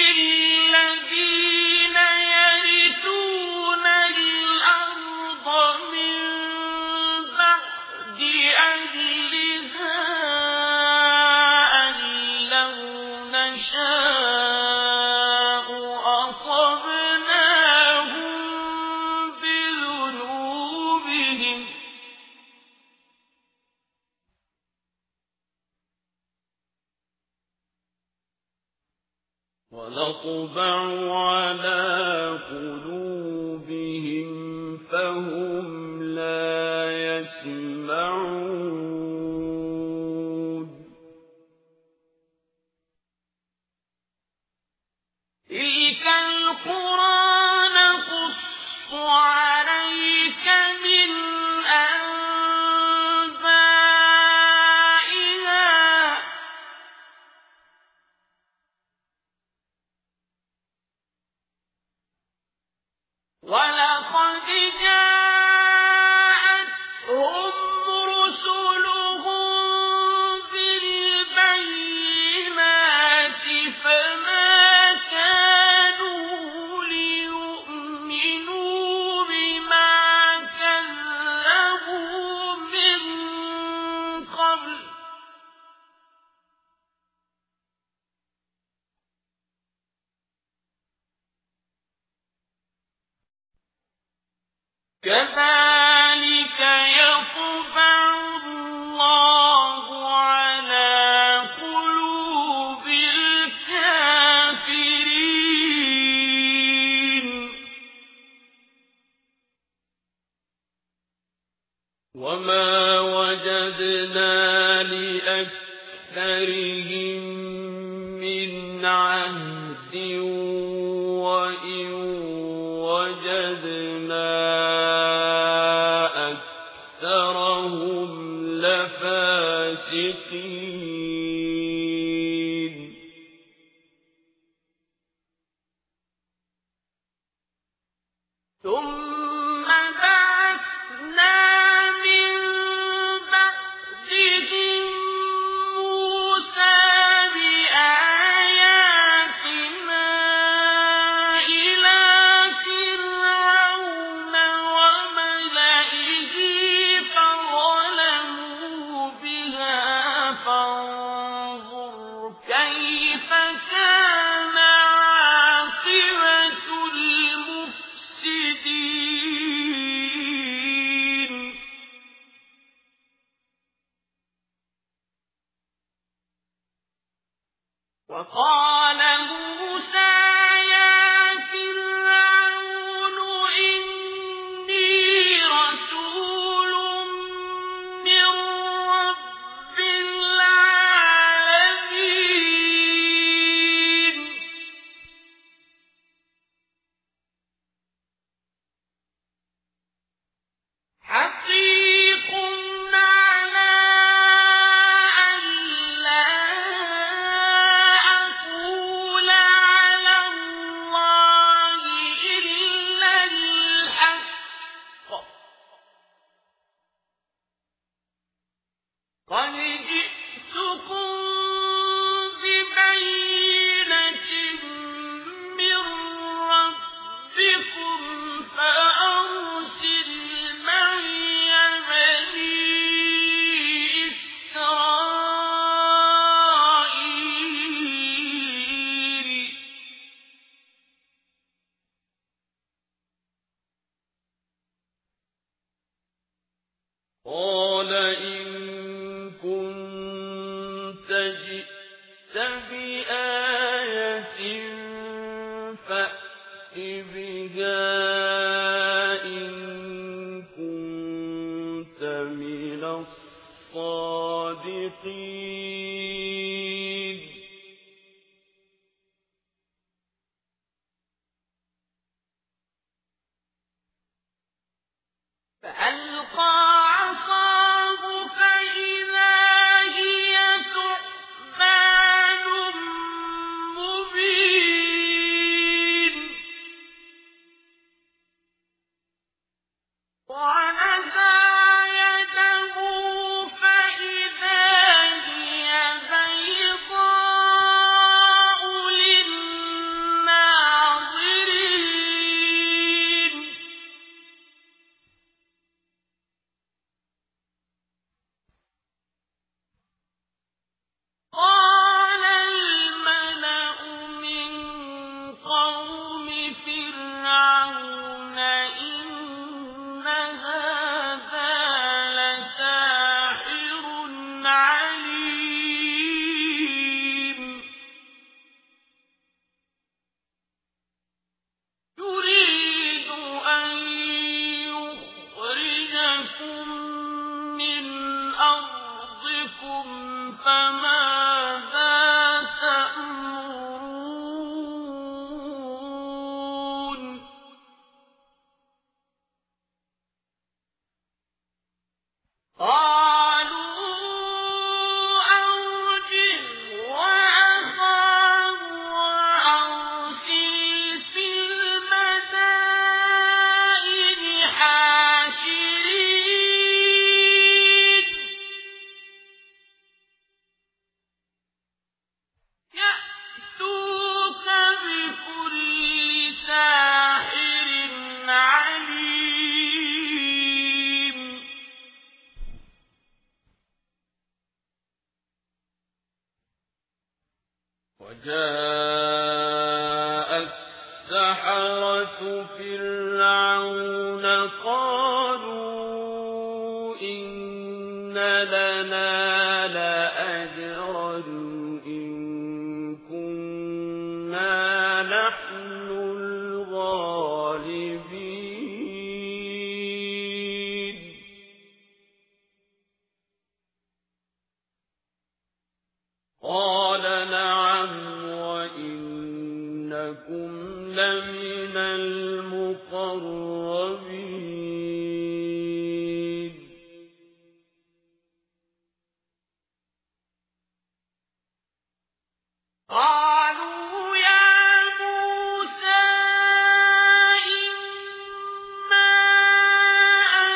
للذين يرثون الأرض من بعد أهلها أن لو نشاء ونطبع على قلوبهم فهم لا يسمعون تلك القرى نقص عليك من أنبائها ولقد جاءتهم رسلهم بالبينات فما كانوا ليؤمنوا بما كذبوا من قبل كذلك يطبع الله على قلوب الكافرين وما وجدنا لأكثرهم من عهد وإن وجدنا أكثرهم لفاسقين ثم بعثنا من بعدهم موسى بآياتنا إلى فرعون وملئه فظلموا بها فانظر كيف كان عاقبة المفسدين وقال موسى يا فرعون إني رسول من رب العالمين حقيق على أن لا أقول على الله إلا الحق قد جئتكم ببينة من ربكم فأرسل معي بني إسرائيل قال إن كنت جئت بآية فأت بها إن كنت من الصادقين فألقى عصاه فإذا هي ثعبان مبين ونزع يده فإذا هي بيضاء للناظرين قال الملأ من قوم فرعون إن هذا قالوا أرجه وأخاه وأرسل في المدائن حاشرين يأتوك بكل ساحر عليم وجاء السحرة فرعون قالوا إن لنا لأجرا إن كنا نحن الغالبين قال نعم وإنكم لمن المقربين قالوا يا موسى إما أن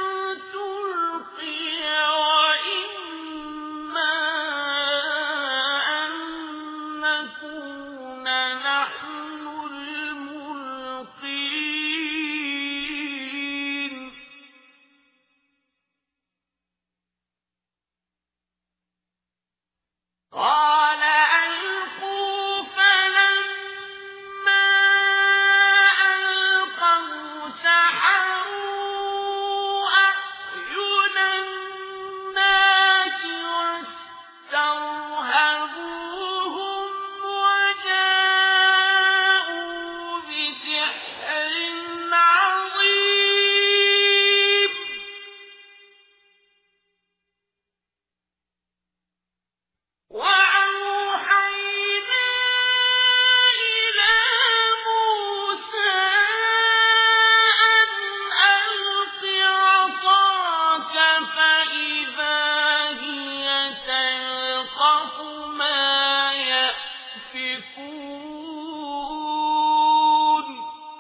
تلقي وإما أن نكون نحن الملقين قال ألقوا فلما ألقوا سحروا أعين الناس واسترهبوهم وجاءوا بسحر عظيم وأوحينا إلى موسى أن ألق عصاك فإذا هي تلقف ما يأفكون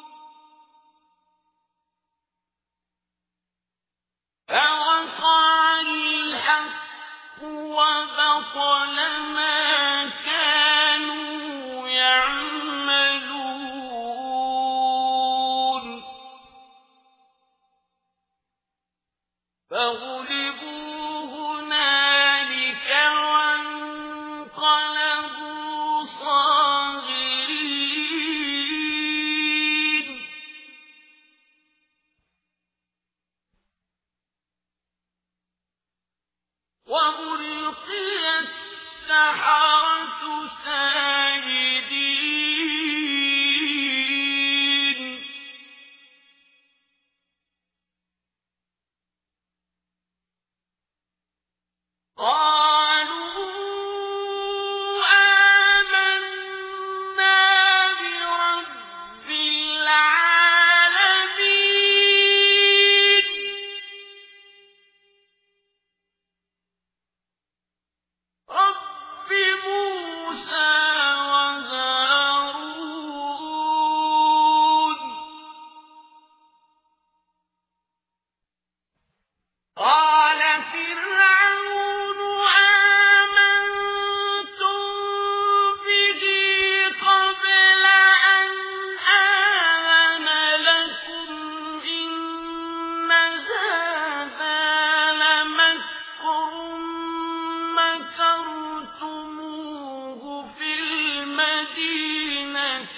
فوقع الحق وبطل ما كانوا يعملون فغلبوا هنالك وانقلبوا صاغرين وألقي السحرة ساجدين قالوا آمنا برب العالمين رب موسى وهارون قال فرعون آمنتم به قبل أن آذن لكم إن هذا لمكر مكرتموه في المدينة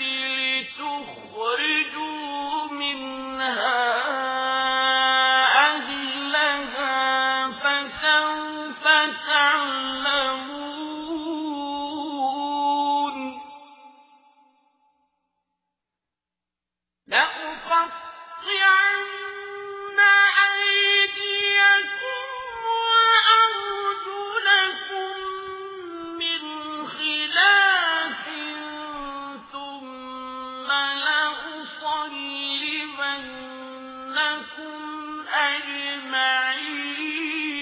لتخرجوا منها أهلها فسوف تعلمون لأقطعن أيديكم وأرجلكم من خلاف ثم لأصلبنكم أجمعين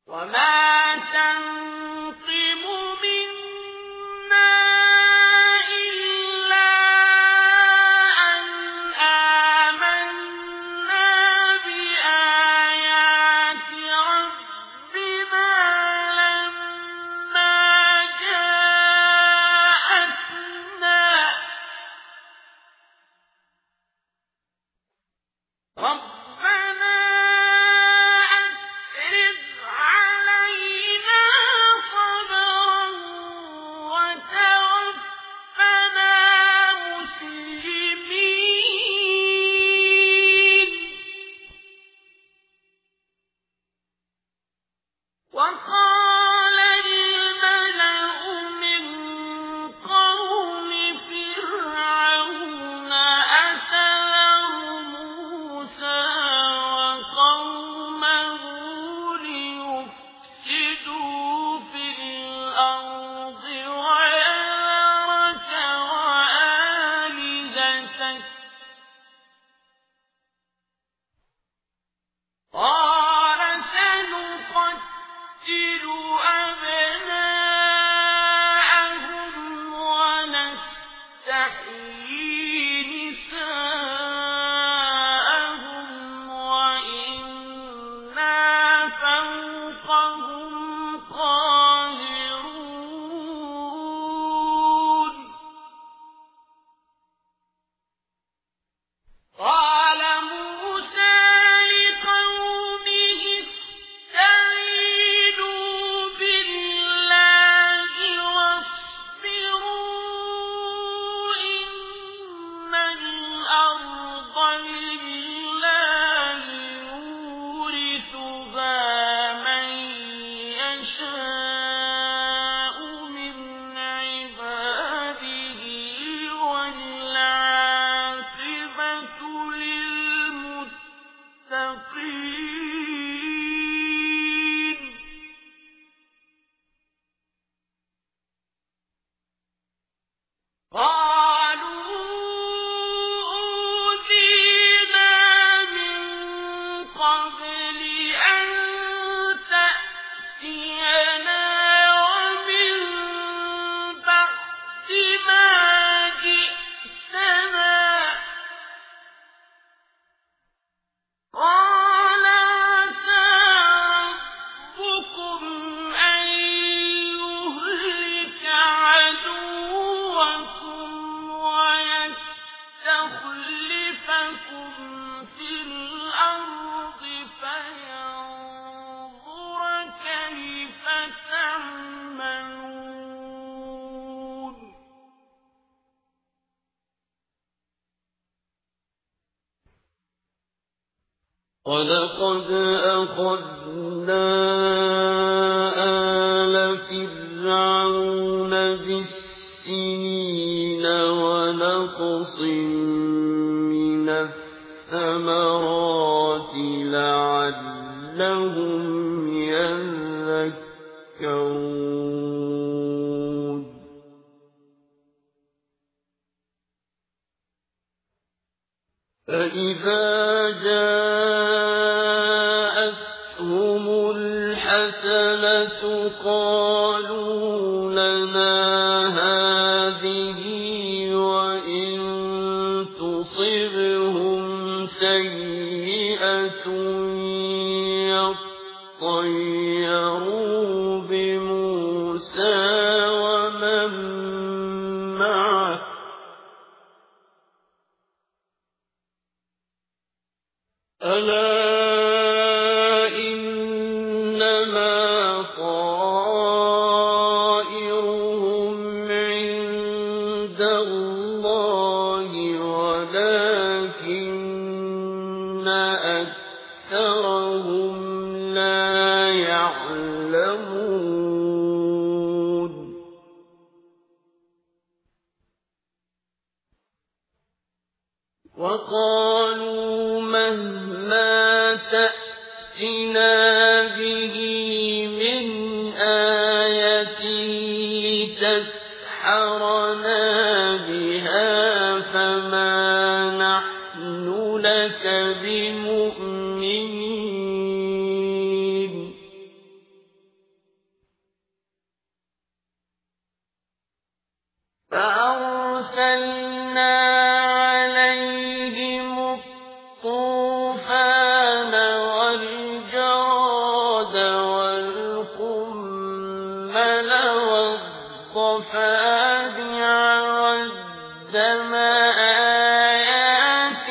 وما تنقم منا إلا أن آمنا بآيات ربنا لما جاءتنا ربنا أفرغ علينا صبرا وتوفنا مسلمين وقال الملأ من قوم فرعون أتذر موسى وقومه ليفسدوا في الأرض ويذرك وآلهتك قال سنقتل أبناءهم ونستحيي نساءهم وإنا فوقهم قاهرون قال موسى لقومه استعينوا بالله واصبروا إن الأرض لله يورثها من يشاء من عباده والعاقبة للمتقين قالوا أوذينا من قبل أن تأتينا ومن بعد ما جئتنا قال عسى ربكم أن يهلك عدوكم ويستخلفكم في الأرض فينظر كيف تعملون ولقد أخذنا آل فرعون بالسنين ونقص من الثمرات لعلهم يذكرون فإذا جاءتهم الحسنة قالوا لنا هذه وإن تصبهم سيئة يطيروا بموسى ومن معه ألا إنما طائرهم عند الله ولكن أكثرهم لا يعلمون وقالوا مهما تأتنا به من آية لتسحرنا بها فما نحن لك بمؤمنين والنخل والضفادع والدم آيات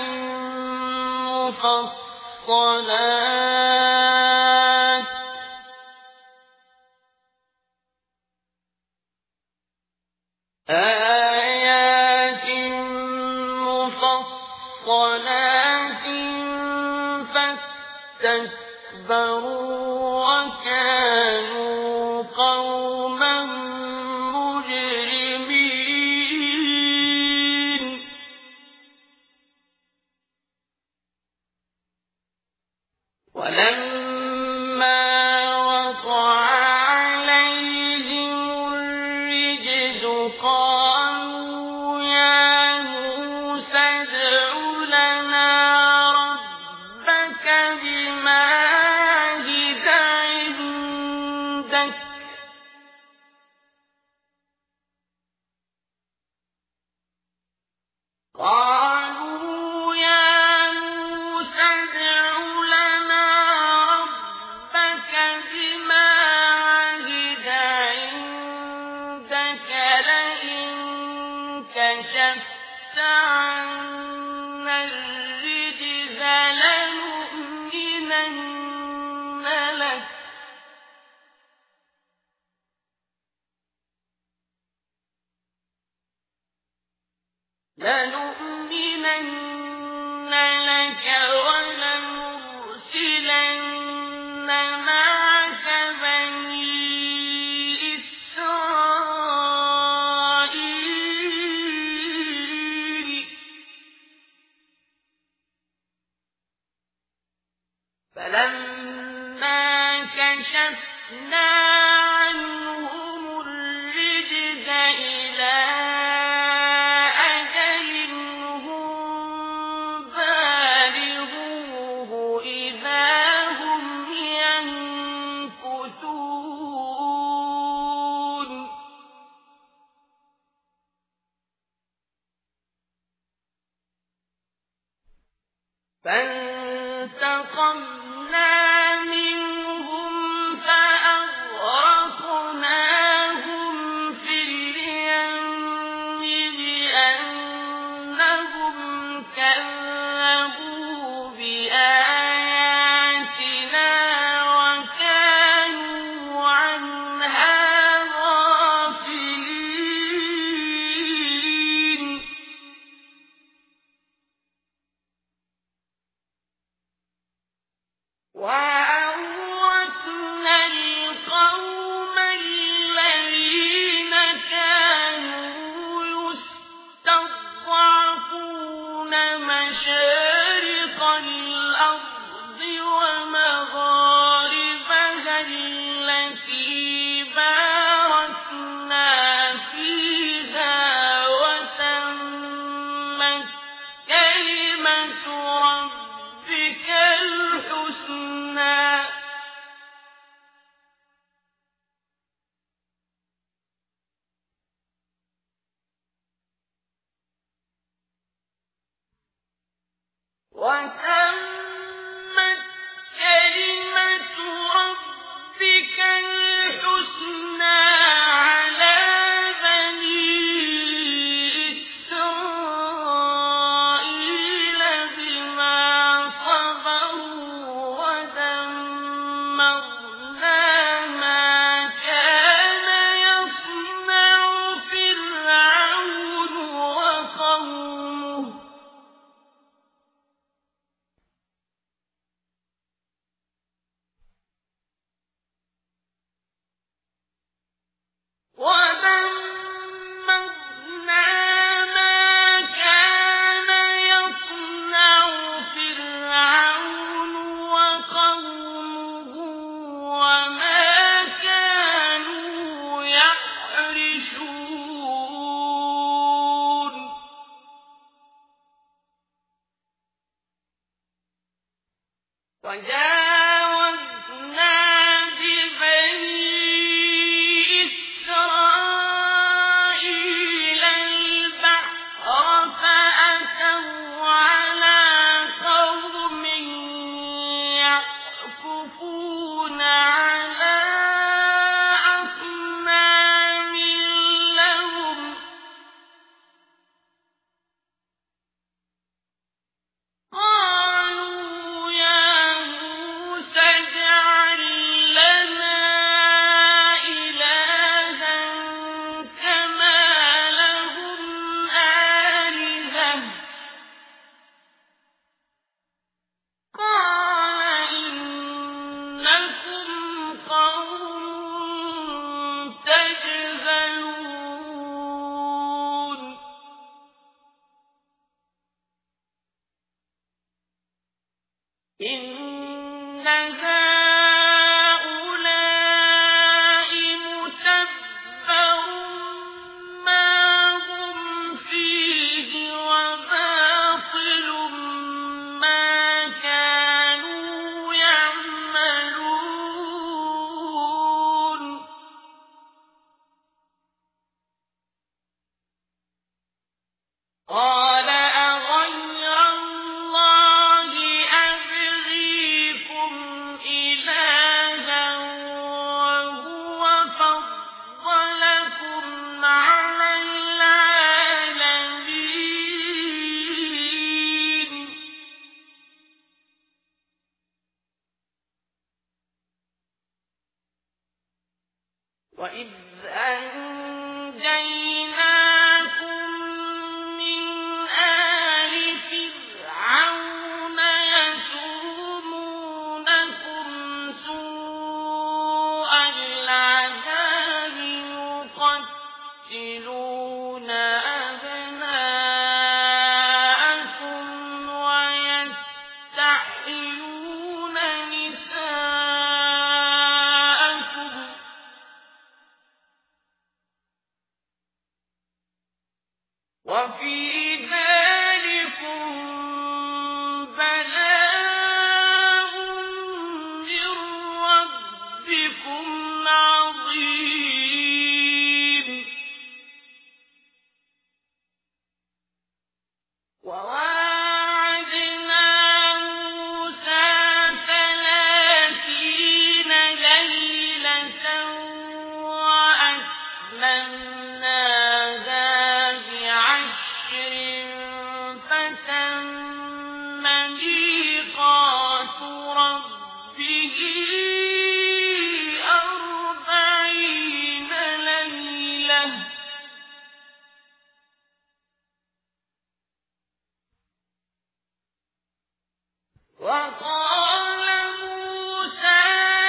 مفصلات فاستكبروا وكانوا قوما مجرمين ولما وقع عليهم الرجز قالوا يا موسى ادع لنا ربك بما عهد عندك لئن كشفت عنا الرجز لنؤمنن لك ولنرسلن معك بني إسرائيل فلما كشفنا عنهم الرجز إلى أجل هم بالغوه إذا هم ينكثون فانتقمنا منهم فأغرقناهم في اليم بأنهم كذبوا بآياتنا وكانوا عنها غافلين وأورثنا القوم الذين كانوا يستضعفون مشارق الأرض ومغاربها التي باركنا فيها وتمت كلمة ربك الحسنى على بني إسرائيل بما صبروا ودمرنا ما كان يصنع فرعون وقومه وإذ أنجيناكم من آل فرعون يسومونكم سوء العذاب يقتلون أبناءكم ويستحيون نساءكم وفي ذلكم بلاء من ربكم عظيم وواعدنا موسى 30 ليلة وأتممناها ب10 فتم ميقات ربه 40 ليلة وقال موسى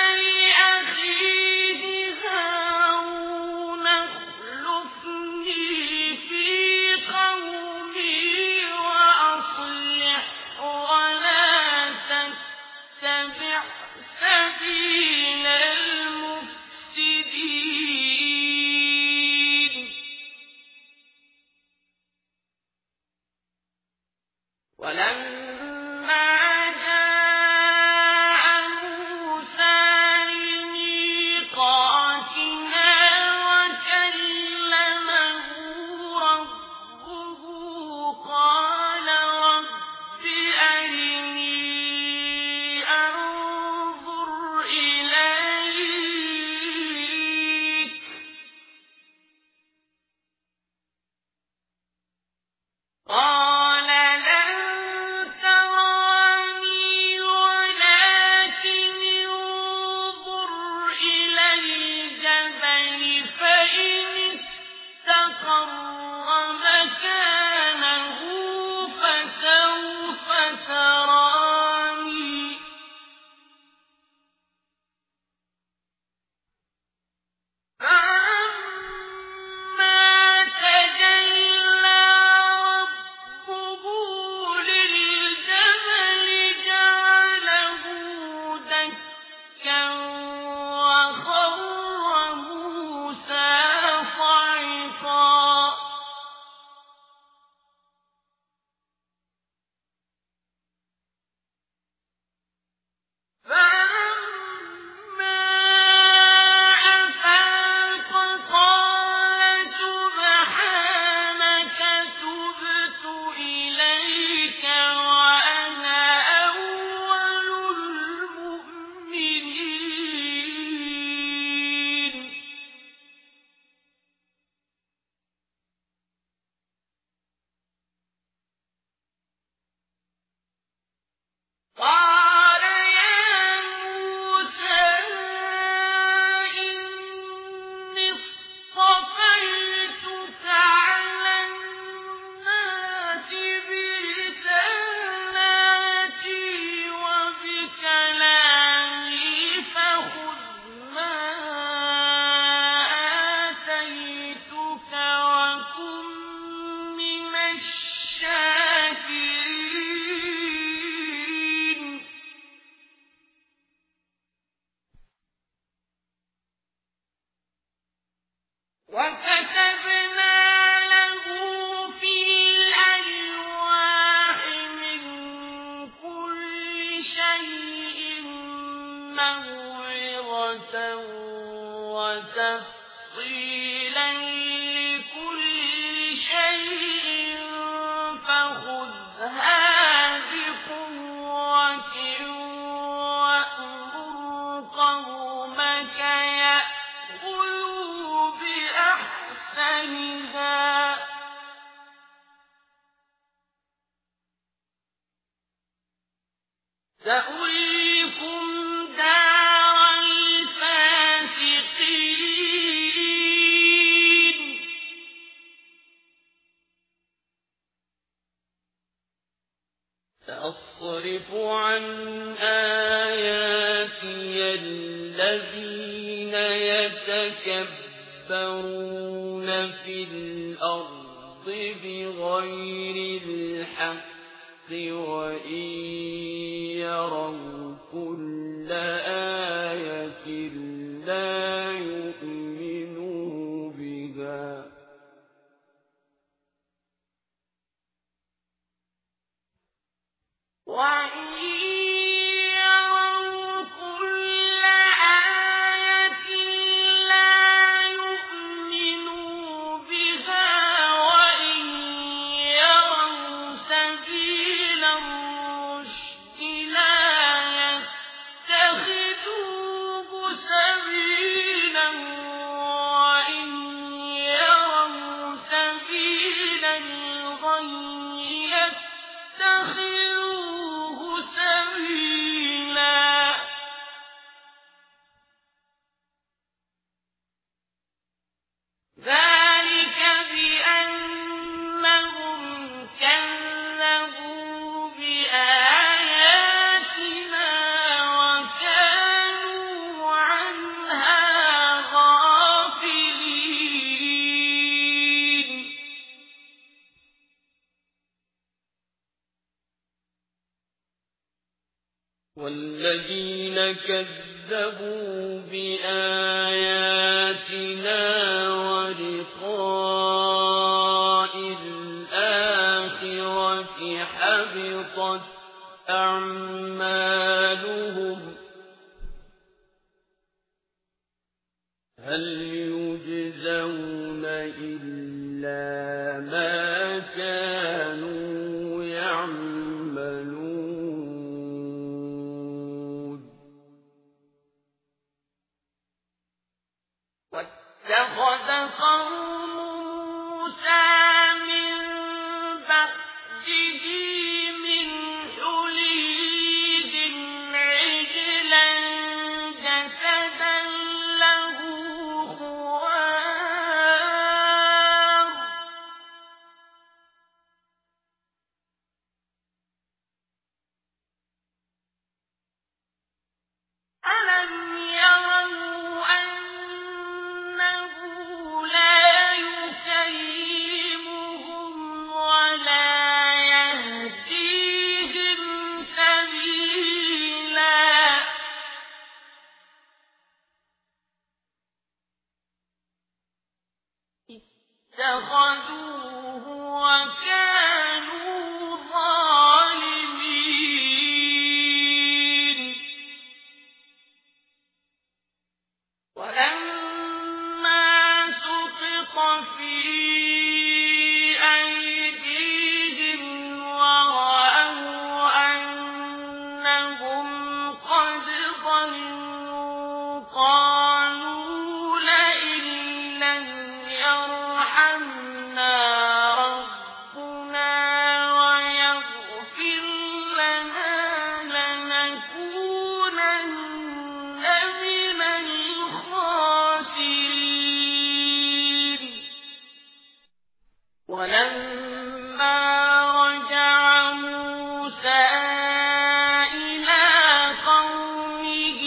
لأخيه هارون اخلفني في قومي وأصلح ولا تتبع سبيل المفسدين ولما جاء موسى لميقاتنا وكلمه ربه قال رب أرني أنظر إليك قال لن تراني ولكن انظر إلى الجبل فإن استقر مكانه فسوف تراني فلما تجلى ربه للجبل جعله دكا وخر موسى صعقا فلما أفاق قال سبحانك تبت إليك وأنا أول المؤمنين قال يا موسى إني اصطفيتك على الناس برسالاتي وبكلامي فخذ ما آتيتك وكن من الشاكرين وكتبنا له في الألواح من كل شيء موعظة وتفصيلا لكل شيء فخذها بقوة وأمر قومك يأخذوا بأحسنها سأريكم دار الفاسقين الذين يتكبرون في الأرض بغير الحق وإن يروا كل آية لا يؤمنوا بها وإن يروا كل آية لا يؤمنوا بها وإن يروا سبيل الرشد لا يتخذوه سبيلا وإن يروا سبيل الغي يتخذوه سبيلا ذلك بأنهم كذبوا بآياتنا وكانوا عنها غافلين والذين كذبوا بآياتنا ولقاء الآخرة حبطت أعمالهم هل يجزون إلا ما كانوا يعملون واتخذ قوم موسى من بعده من حليهم عجلا جسدا له خوار ألم يروا أنه لا يكلمهم ولا يهديهم سبيلا اتخذوه وكانوا ظالمين ولما سقط في أيديهم ورأوا أنهم قد ضلوا قالوا لئن لم يرحمنا ربنا ويغفر لنا لنكونن من الخاسرين ولما رجع موسى إلى قومه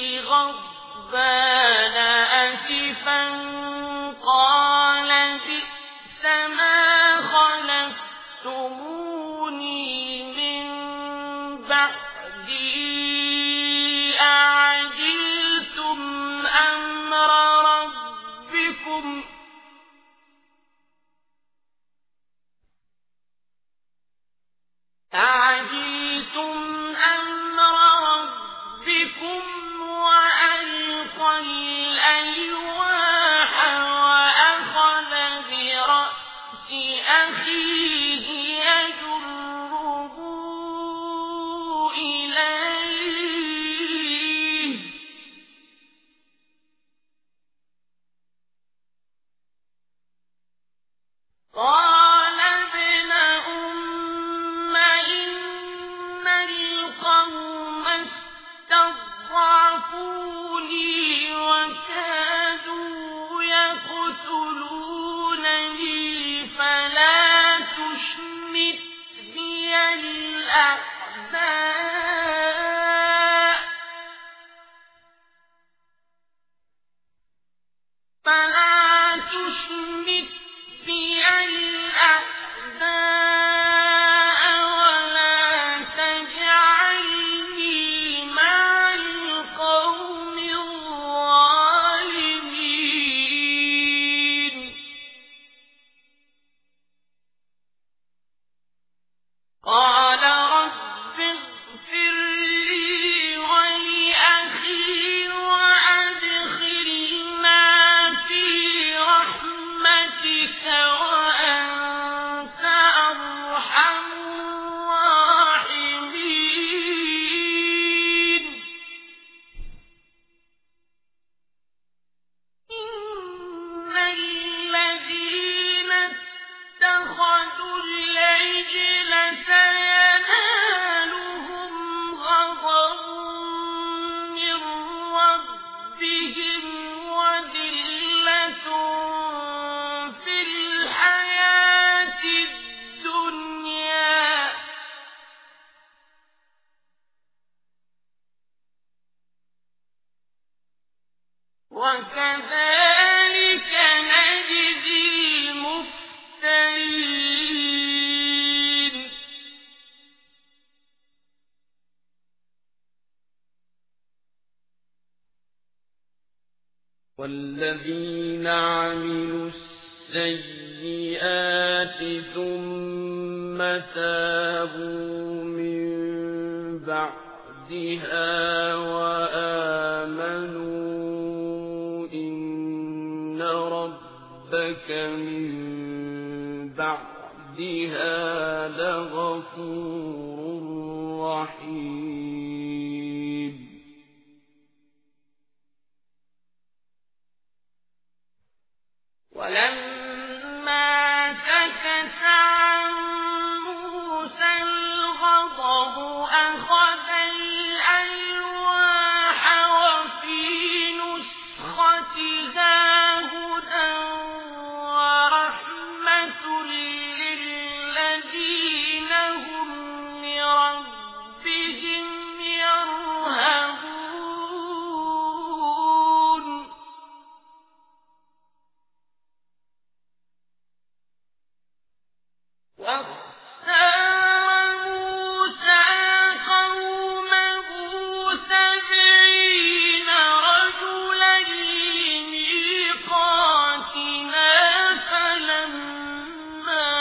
غضبان أسفا قال بئس ما خلفتموني من بعدي أعجلتم أمر ربكم وألقى الألواح وأخذ برأس أخيه يجره إليه فلا تشمت بي الأعداء ولا تجعلني مع القوم الظالمين قال رب اغفر لي ولأخي وأدخلنا في رحمتك وأنت أرحم الراحمين إن الذين اتخذوا العجل سينالهم غضب من ربهم وذلة في الحياة الدنيا وكذلك نجزي المفترين والذين عملوا السيئات ثم تابوا من بعدها وآمنوا إن ربك من بعدها لغفور رحيم ولما سكت عن موسى الغضب أخذ الألواح وفي نسختها هدى ورحمة للذين هم لربهم يرهبون واختار موسى قومه 70 رجلا لميقاتنا فلما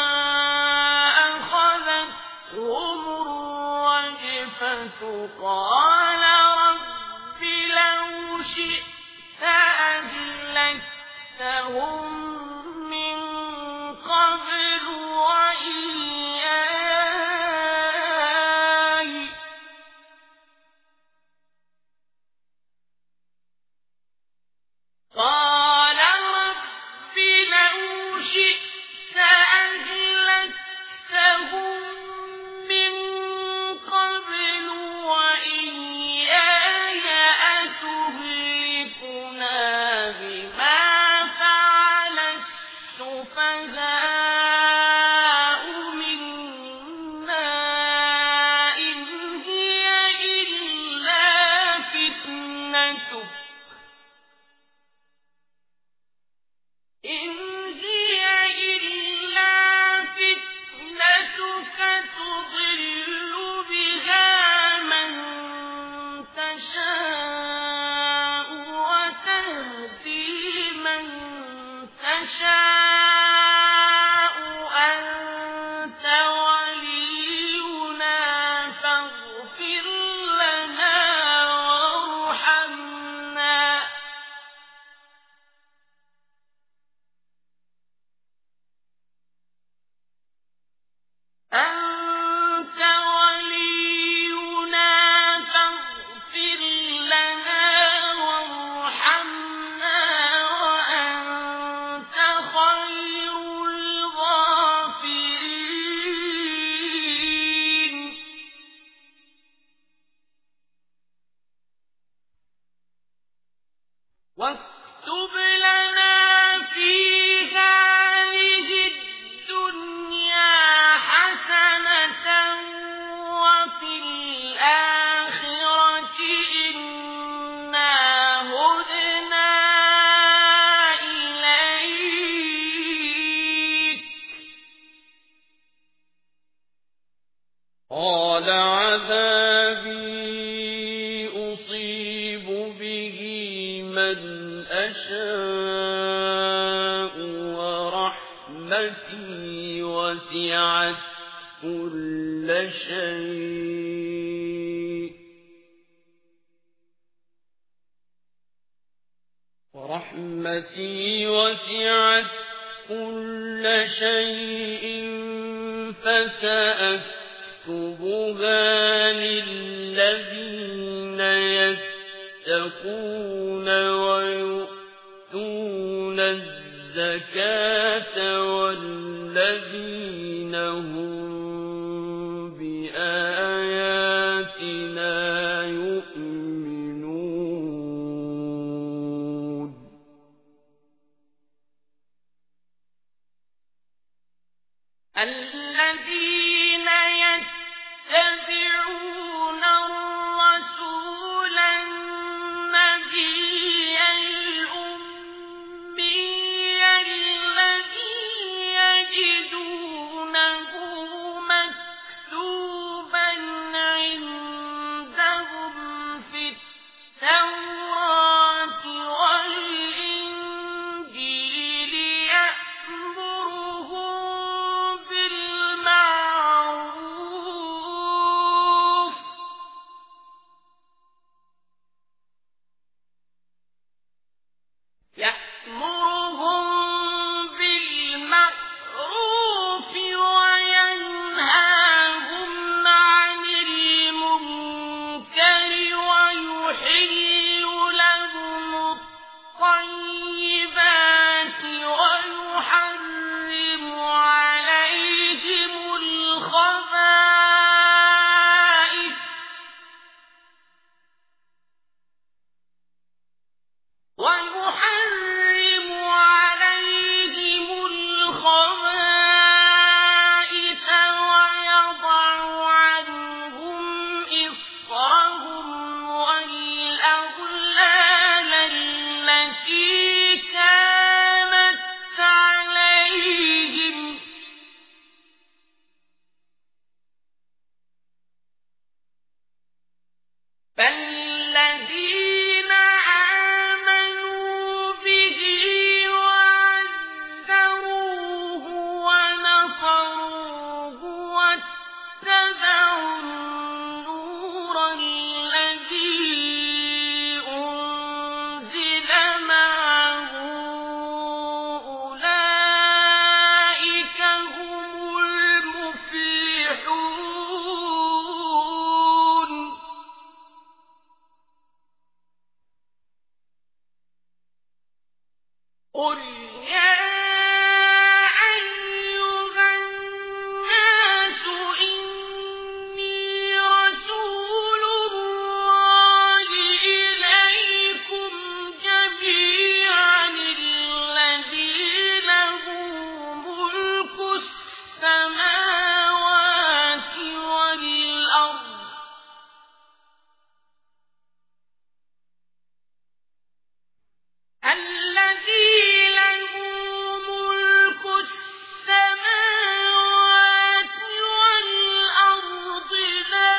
أخذتهم الرجفة قال رب لو شئت أهلكتهم من قبل وإياي قال رب لو شئت أهلكتهم من قبل وإياي أتهلكنا بما فعل السفهاء منا إن هي إلا فتنتك تضل بها من تشاء وتهدي من تشاء أنت ولينا فاغفر لنا وارحمنا أنت ولينا فاغفر لنا وارحمنا وأنت خير الغافرين واكتب لنا في هذه الدنيا حسنة وفي الآخرة إنا هدنا أشاء ورحمتي وسعت كل شيء فسأكتبها للذين يتقون ويؤتون الزكاة والذين هم بآياتنا يؤمنون الذين يتبعون الرسول النبي الأمي الذي يجدونه مكتوبا عندهم في التوراة والإنجيل يأمرهم بالمعروف وينهاهم عن المنكر ويحل لهم الطيبات ويحرم عليهم الخبائث ويضع عنهم إصرهم والأغلال التي كانت عليهم فالذين آمنوا به وعزروه ونصروه واتبعوا النور الذي أنزل معه أولئك هم المفلحون قل يا أيها الناس إني رسول الله إليكم جميعا الذي له ملك السماوات والأرض لا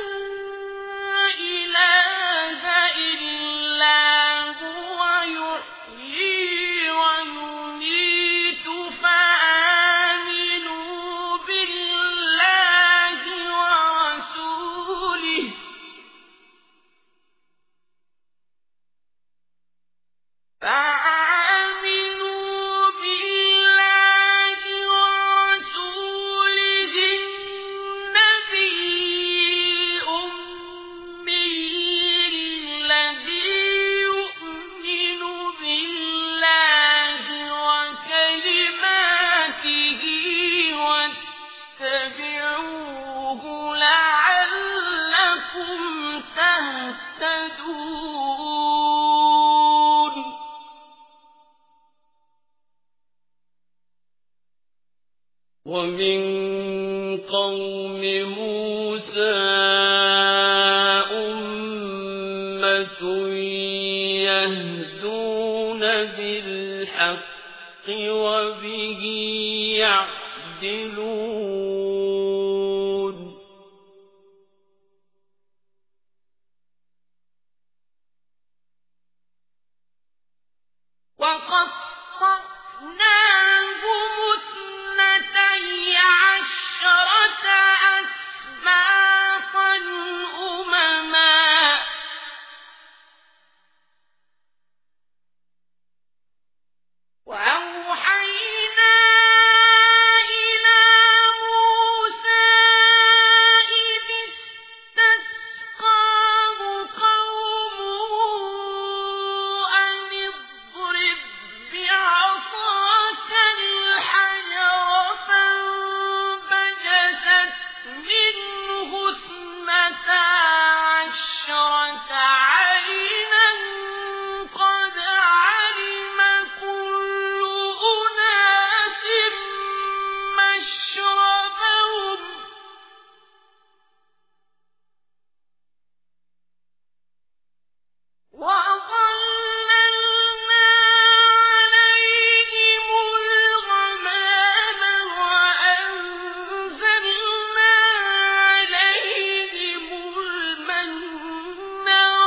إله إلا هو يحيي ويميت فآمنوا بالله ورسوله النبي الأمي الذي يؤمن بالله وكلماته واتبعوه لعلكم تهتدون ومن قوم موسى أمة يهدون بالحق وبه يعدلون وقطعناهم 12 أسباطا أمما وأوحينا إلى موسى إذ استسقاه قومه أن اضرب بعصاك الحجر فانبجست منه 12 عينا قد علم كل أناس مشربهم وأظللنا عليهم الغمام وأنزلنا عليهم المن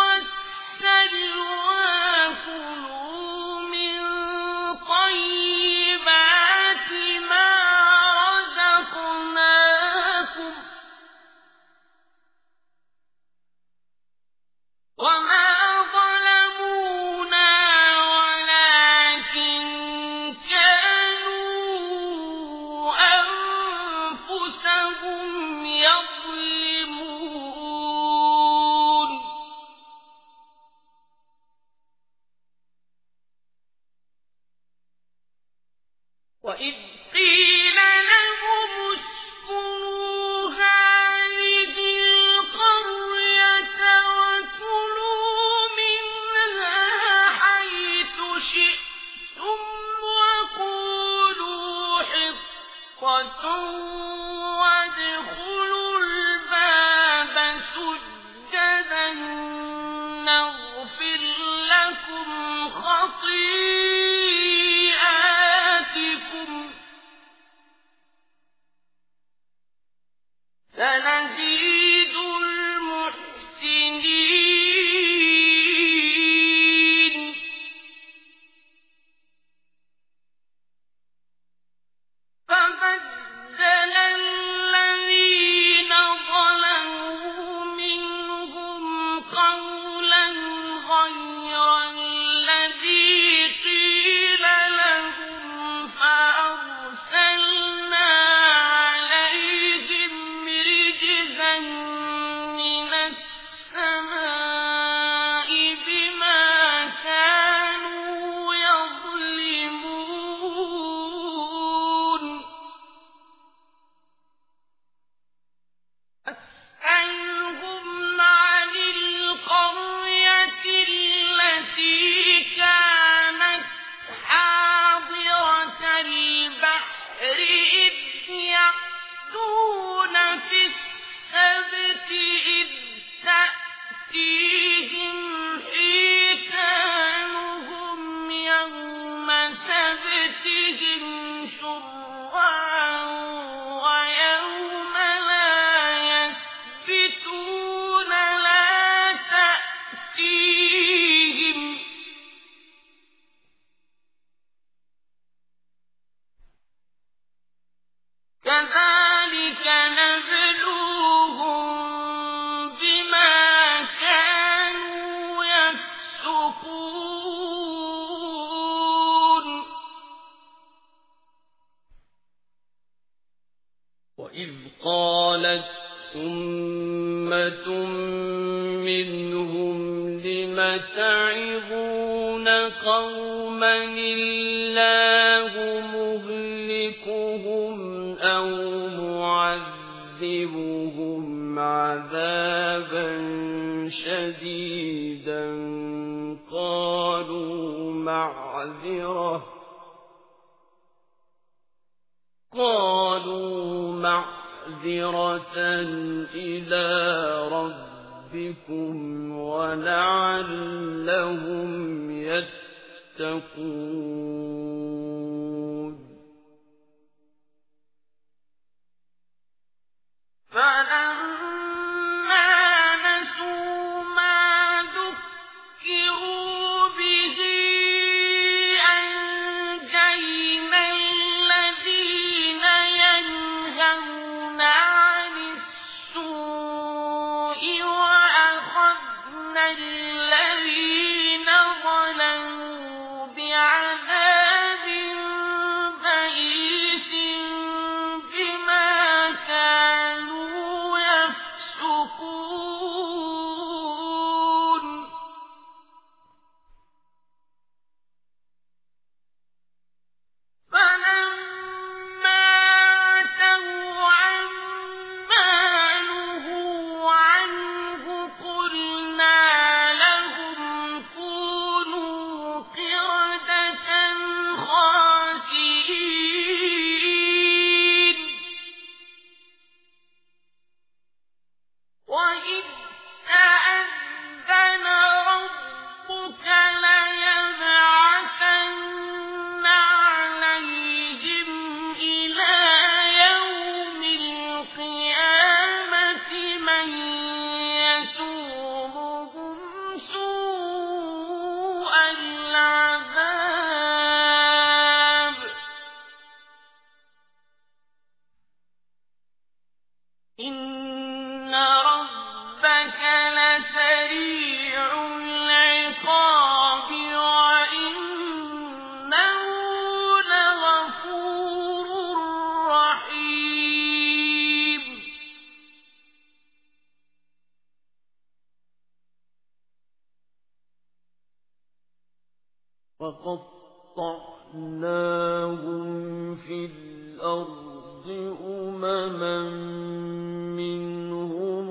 والسلوى كلوا من طيبات ما رزقناكم وما ظلمونا ولكن كانوا أنفسهم يظلمون وإذ قيل لهم اسكنوا هذه القرية وكلوا منها حيث شئتم وقولوا حطة وادخلوا الباب سجدا نغفر لكم خطيئاتكم سنزيد المحسنين فبدل الذين ظلموا منهم قولا غير الذي قيل لهم فأرسلنا عليهم رجزا من السماء بما كانوا يظلمون أسألهم عن القرية التي كانت حاضرة البحر إذ يعدون في السبت إذ تأتيهم حيتانهم يوم سبتهم شرعا ويوم لا يسبتون لا تأتيهم كذلك نبلوهم بما كانوا يفسقون وإذ قالت أمة منهم لم تعظون قوما الله مهلكهم أو معذبهم عذابا شديدا قالوا معذرة إلى ربكم ولعلهم يتقون فلما نسوا ما ذكروا به وقطعناهم في الأرض أمما منهم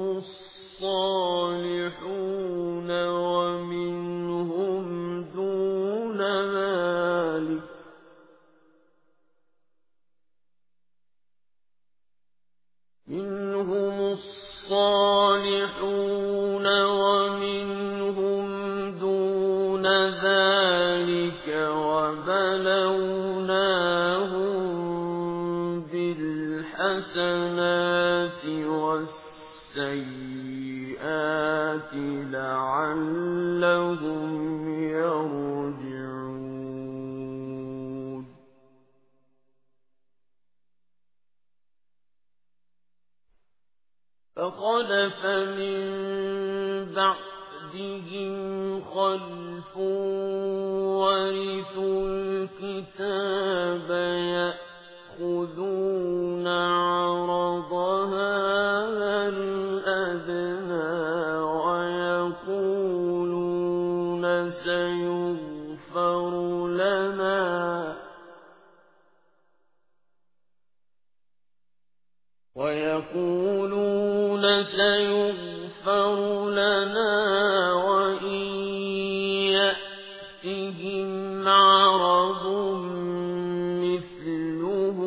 الصالحون ومنهم دون ذلك وبلوناهم بالحسنات والسيئات لعلهم يرجعون فخلف من بعدهم خلف ورثوا الكتاب يأخذون عرض هذا الأدنى ويقولون سيغفر لنا وإن يأتهم عرض مثله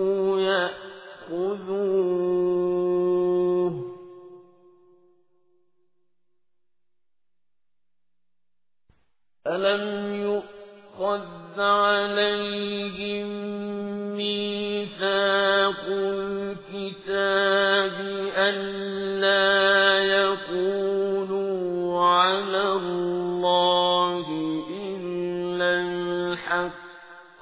يأخذوه ألم يؤخذ عليهم ميثاق الكتاب ألا يقولوا على الله إلا الحق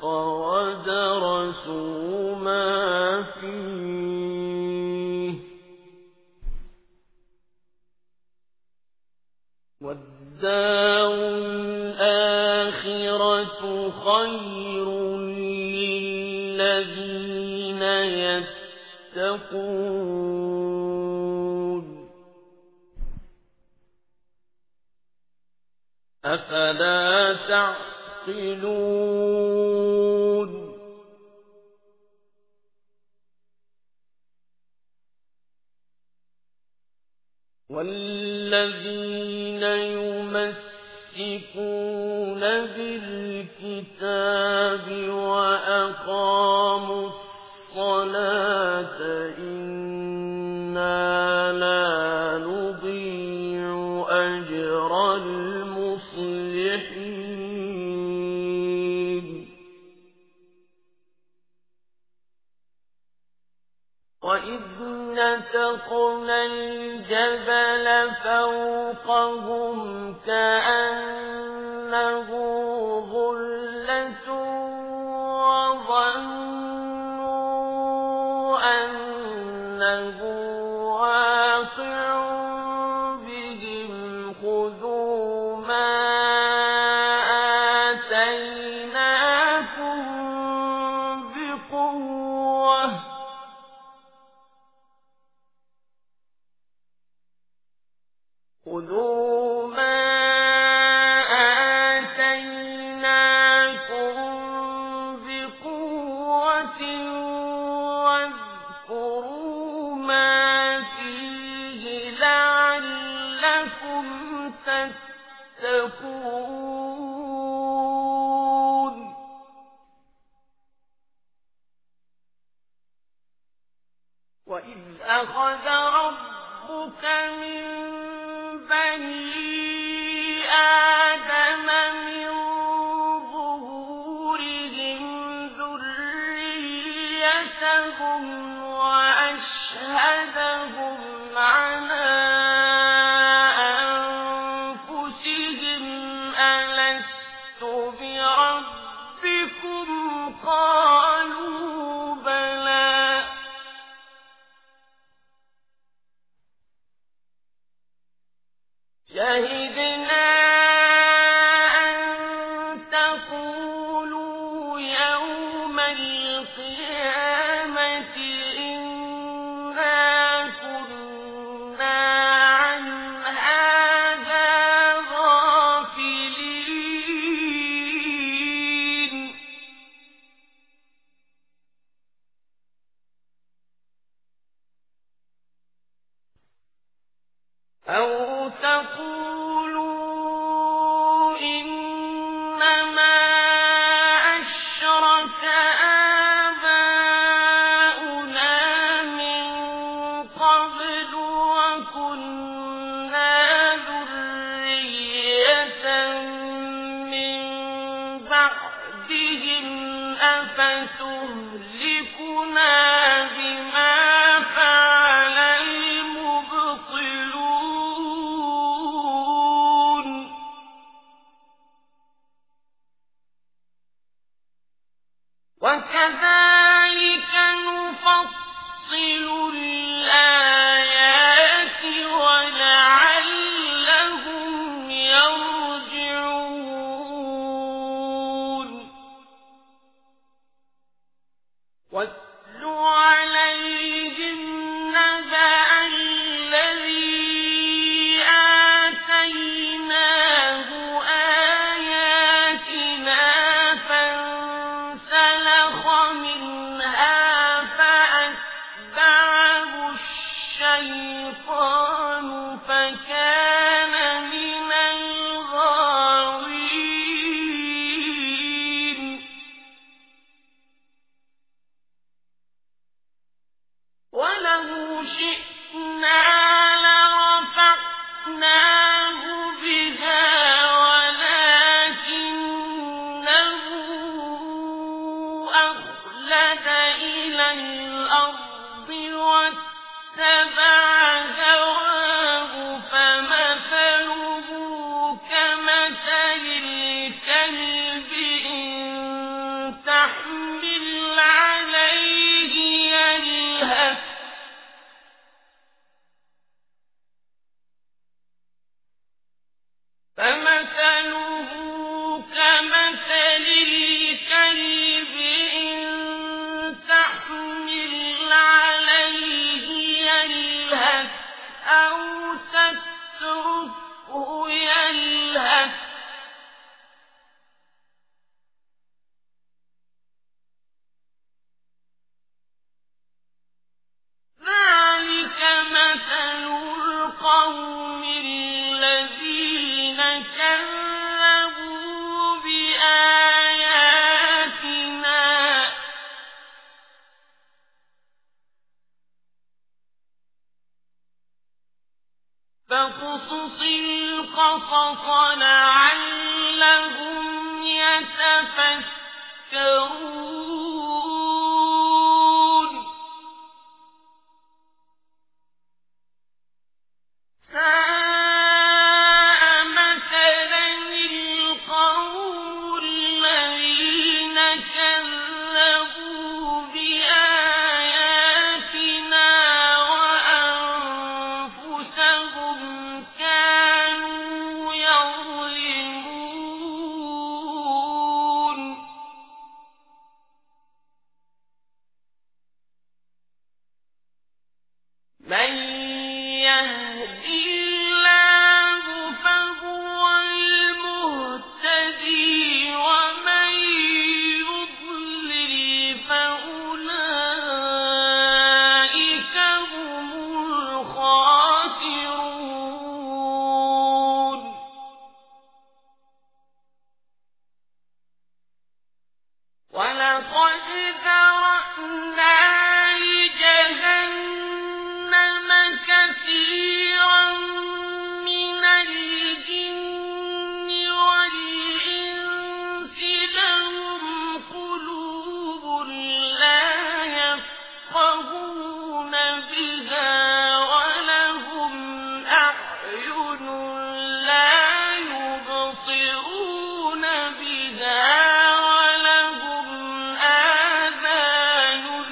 ودرسوا ما فيه والدار الآخرة خير للذين يتقون أفلا تعقلون والذين يمسكون بالكتاب وأقاموا الصلاة إنا لا نضيع أجر المصلحين وإذ نتقنا الجبل فوقهم كأنه ظلة وظنوا أنه واقع بهم خذوا ما آتيناكم بقوة خذوا ما آتيناكم بقوة واذكروا ما فيه لعلكم تتقون وإذ أخذ ربك من بني آدم من ظهورهم ذريتهم وأشهدهم على أنفسهم ألست بربكم قالوا بلى شهدنا أن تقولوا يوم القيامة إنا كنا عن هذا غافلين أفتهلكنا بما فعل المبطلون وكذلك نفصل الآيات ولعلهم يرجعون واتل عليهم نبأ الذي آتيناه آياتنا فانسلخ منها فأتبعه الشيطان فكان من الغاوين ولو شئنا لرفعناه بها ولكنه أخلد إلى الأرض واتبع هواه فمثله كمثل الكلب إن تحمل عليه يلهث أو تتركه يلهث ذلك مثل القوم الذين كذبوا بآياتنا فاقصص القصص لعلهم يتفكرون ساء مثلا القوم الذين كذبوا بآياتنا وأنفسهم كانوا يظلمون من يهد الله فهو المهتدي ومن يضلل فأولئك هم الخاسرون ولقد ذرأنا لجهنم كثيرا من الجن والإنس لهم قلوب لا يفقهون بها ولهم أعين لا يبصرون بها ولهم آذان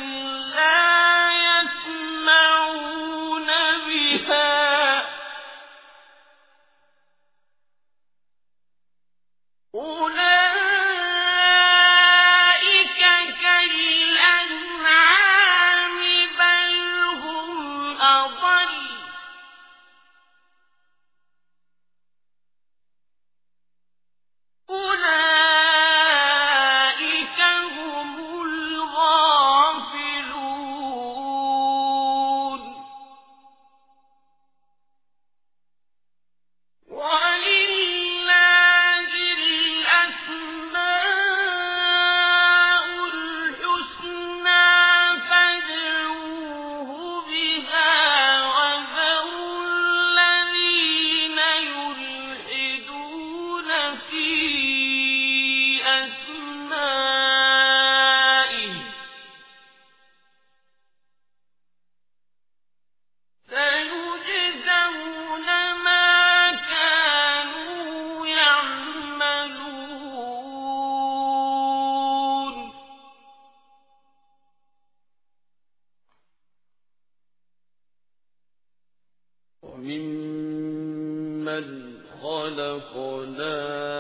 مَّنْ خَلَقْنَا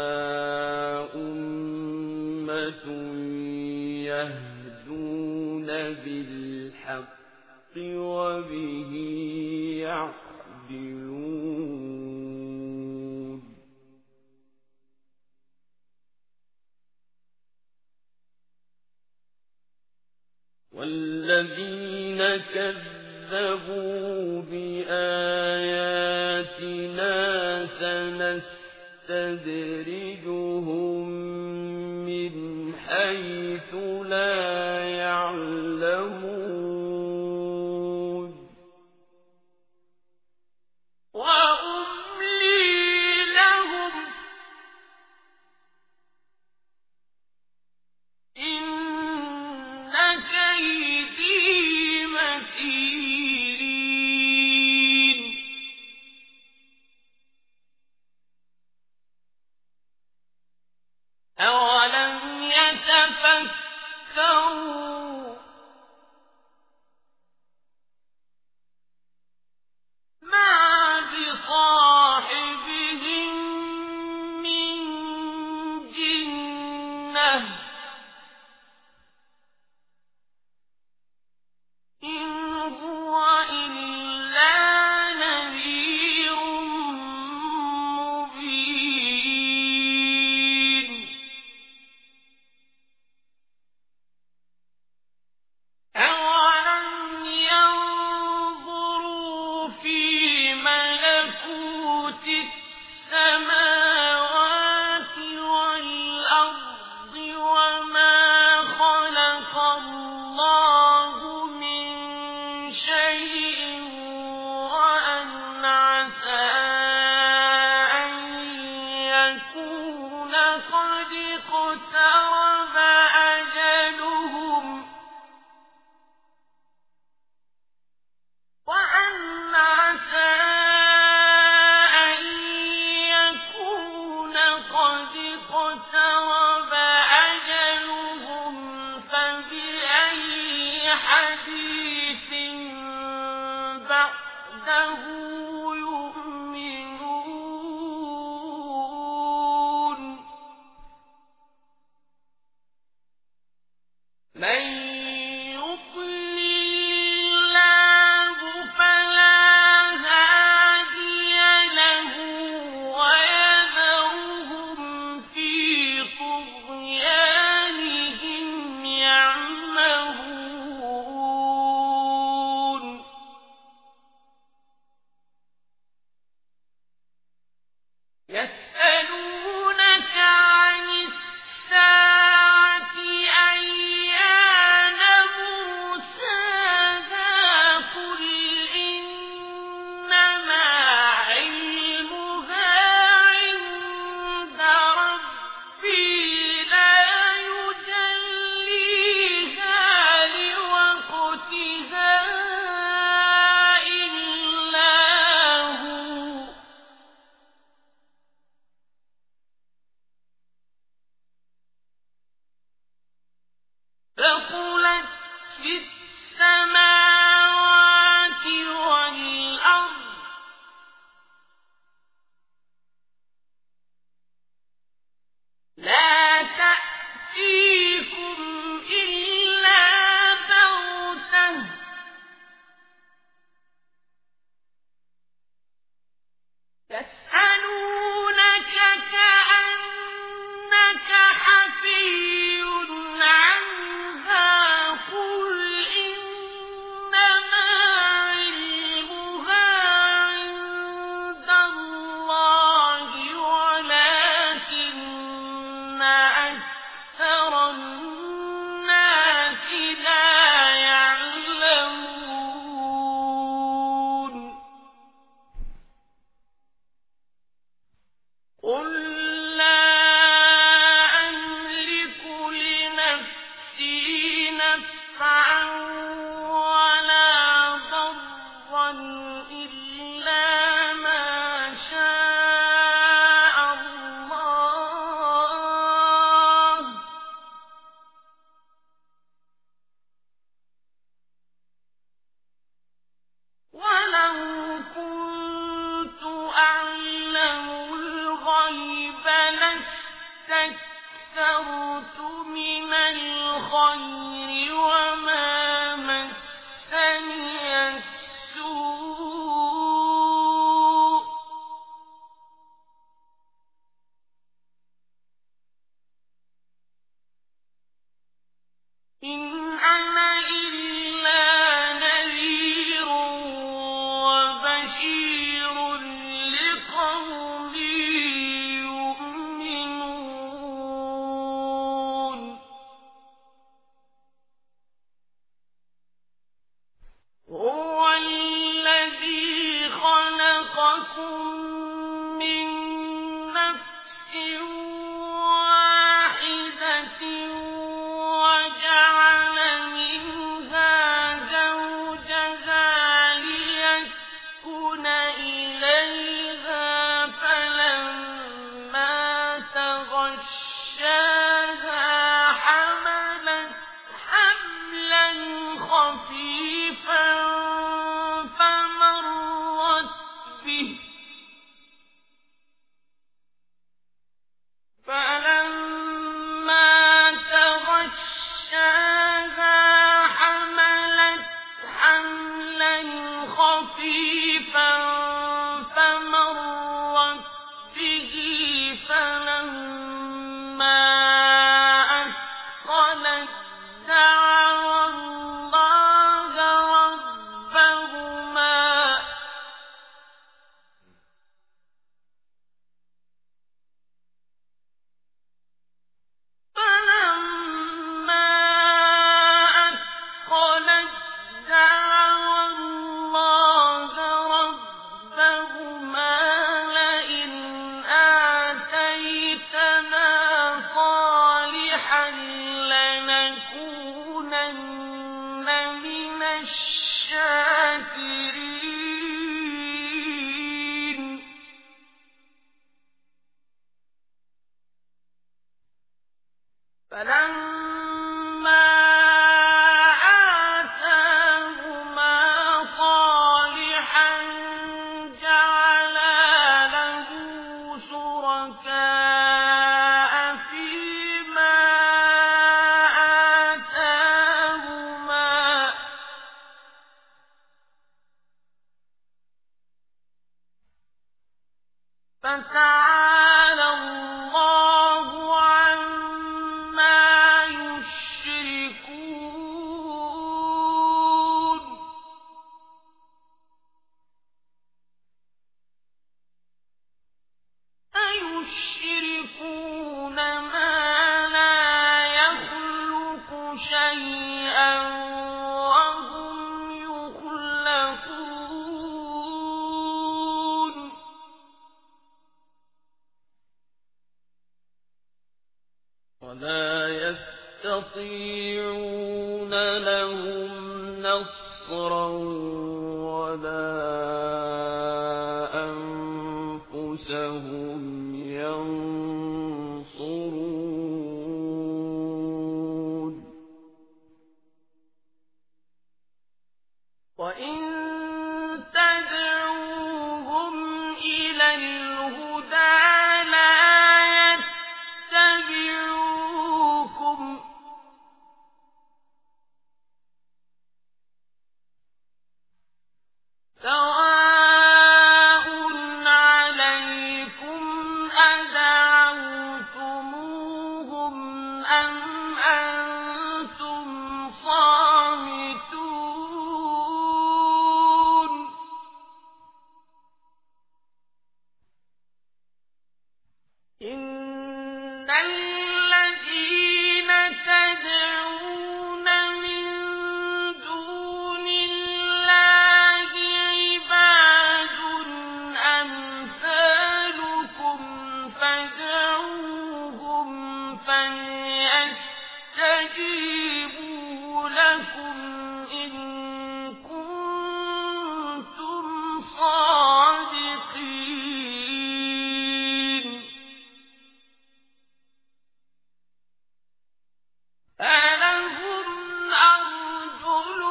أُمَّةٌ يَهْدُونَ بِالْحَقِّ وَبِهِ يَعْدِلُونَ وَالَّذِينَ كَذَّبُوا بِآيَاتِنَا سَنَسْتَدْرِجُهُم مِّنْ حَيْثُ لَا يَعْلَمُونَ وَأُمْلِي لَهُمْ إِنَّ كَيْدِي مَتِينٌ أَوَلَمْ يَتَفَكَّرُوا مَا بِصَاحِبِهِم مِّن جِنَّةٍ إِنْ هُوَ إِلَّا نَذِيرٌ مُّبِينٌ أَوَلَمْ يَنظُرُوا فِي مَلَكُوتِ السَّمَاوَاتِ وَالْأَرْضِ وَمَا خَلَقَ اللَّهُ مِن شَيْءٍ وَأَنْ عَسَىٰ أَن يَكُونَ قَدِ اقْتَرَبَ أَجَلُهُمْ وَأَنْ عَسَىٰ أَن يَكُونَ قَدِ اقْتَرَبَ أَجَلُهُمْ فَبِأَيِّ حَدِيثٍ بَعْدَهُ يُؤْمِنُونَ مَن يُضْلِلِ اللَّهُ فَلَا هَادِيَ لَهُ وَيَذَرُهُمْ فِي طُغْيَانِهِمْ يَعْمَهُونَ يَسْأَلُونَكَ عَنِ السَّاعَةِ أَيَّانَ بالخير وما مسني السوء إن أنا إلا نذير وبشير لقوم يؤمنون هو الذي خلقكم من نفس واحدة وجعل منها زوجها ليسكن إليها فلما تغشاها حملت حملا خفيفا فمرت به فلما تغشاها حملت حملا خفيفا فمرت به فلما أثقلت دعوا الله ربهما لئن آتيتنا صالحا لنكونن من الشاكرين فلما آتاهما صالحا جعلا له شركاء فيما آتاهما فتعالى الله عما يشركون أيشركون ما لا يخلق شيئا وهم يخلقون ولا يستطيعون لهم نصرا ولا أنفسهم ينصرون وإن تدعوهم إلى الهدى لا يتبعوكم سواء عليكم أدعوتموهم أم أنتم صامتون إن الذين تدعون من دون الله عباد أمثالكم فادعوهم فليستجيبوا لكم إن كنتم صادقين ألهم أرجل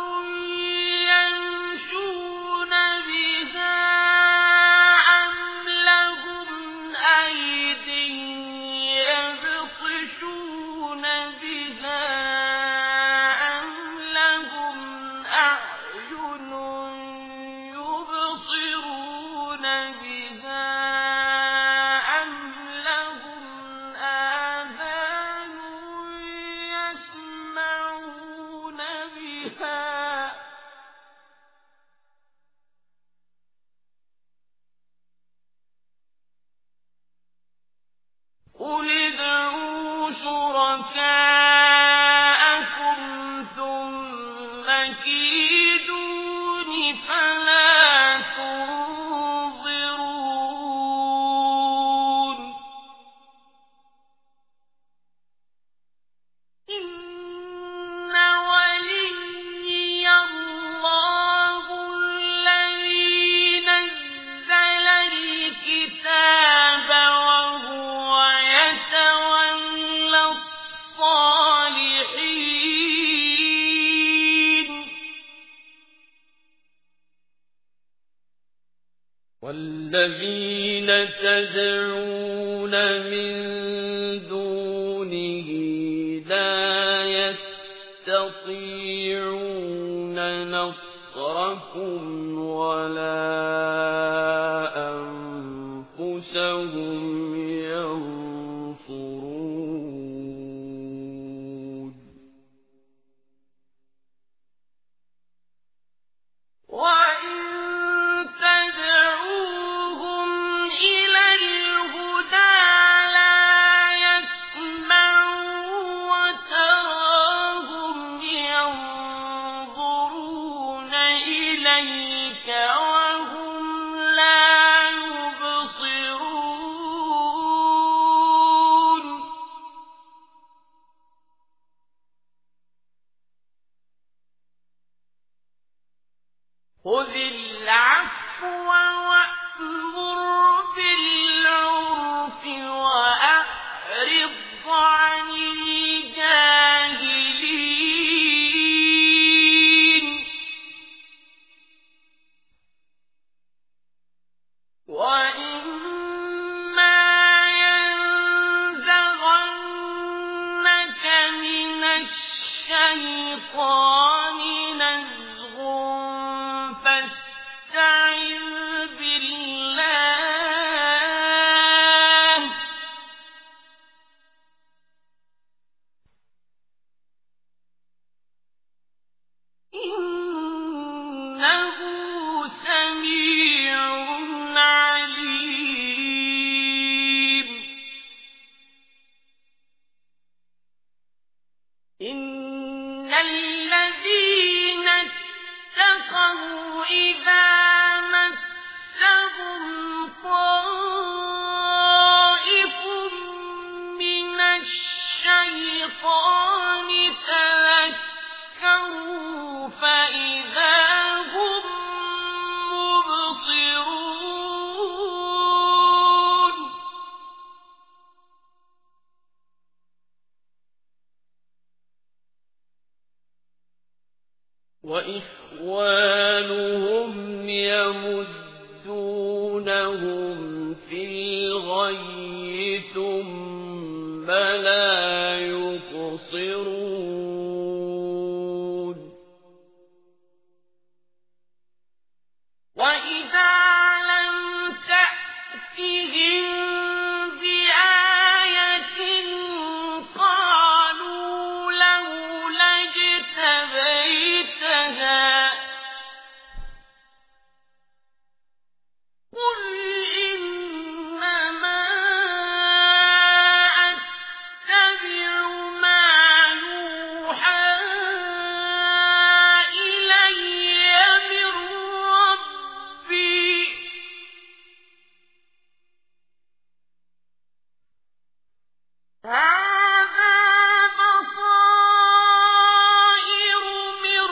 يمشون بها أم لهم أيد يبطشون بها الذين تدعون من دونه لا يستطيعون نصركم ولا أنفسهم ينصرون وإن تدعوهم إلى الهدى لا يسمعوا وتراهم ينظرون إليك وهم لا يبصرون خذ العفو وأمر بالعرف وأعرض عن الجاهلين وإما ينزغنك من الشيطان نزغ فاستعذ بالله إنه سميع عليم إن الذين اتقوا إذا مسهم طائف من الشيطان تذكروا فإذا هم مبصرون وإخوانهم يمدونهم في الغي ثم لا يقصرون وإذا لم تأتهم بآية قالوا لولا اجتبيتها قل إنما أتبع ما يوحى إلي من ربي هذا بصائر من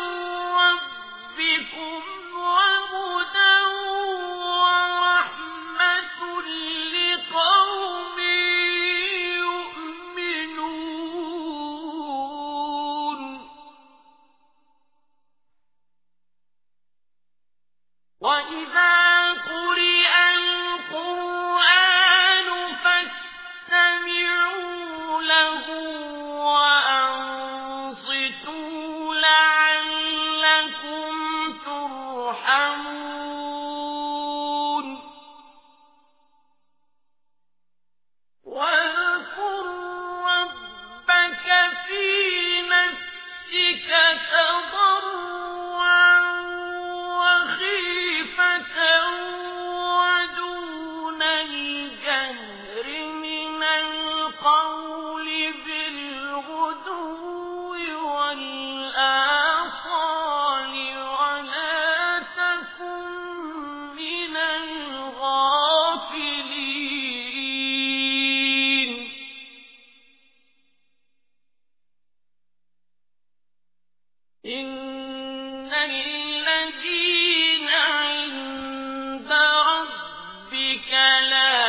ربكم وهدى ورحمة لقوم يؤمنون وإذا قرئ القرآن فاستمعوا له وأنصتوا لعلكم ترحمون واذكر ربك في نفسك تضرعا وخيفة ودون الجهر من القول بالغدو والآصال ولا تكن من الغافلين إن الذين عند ربك لا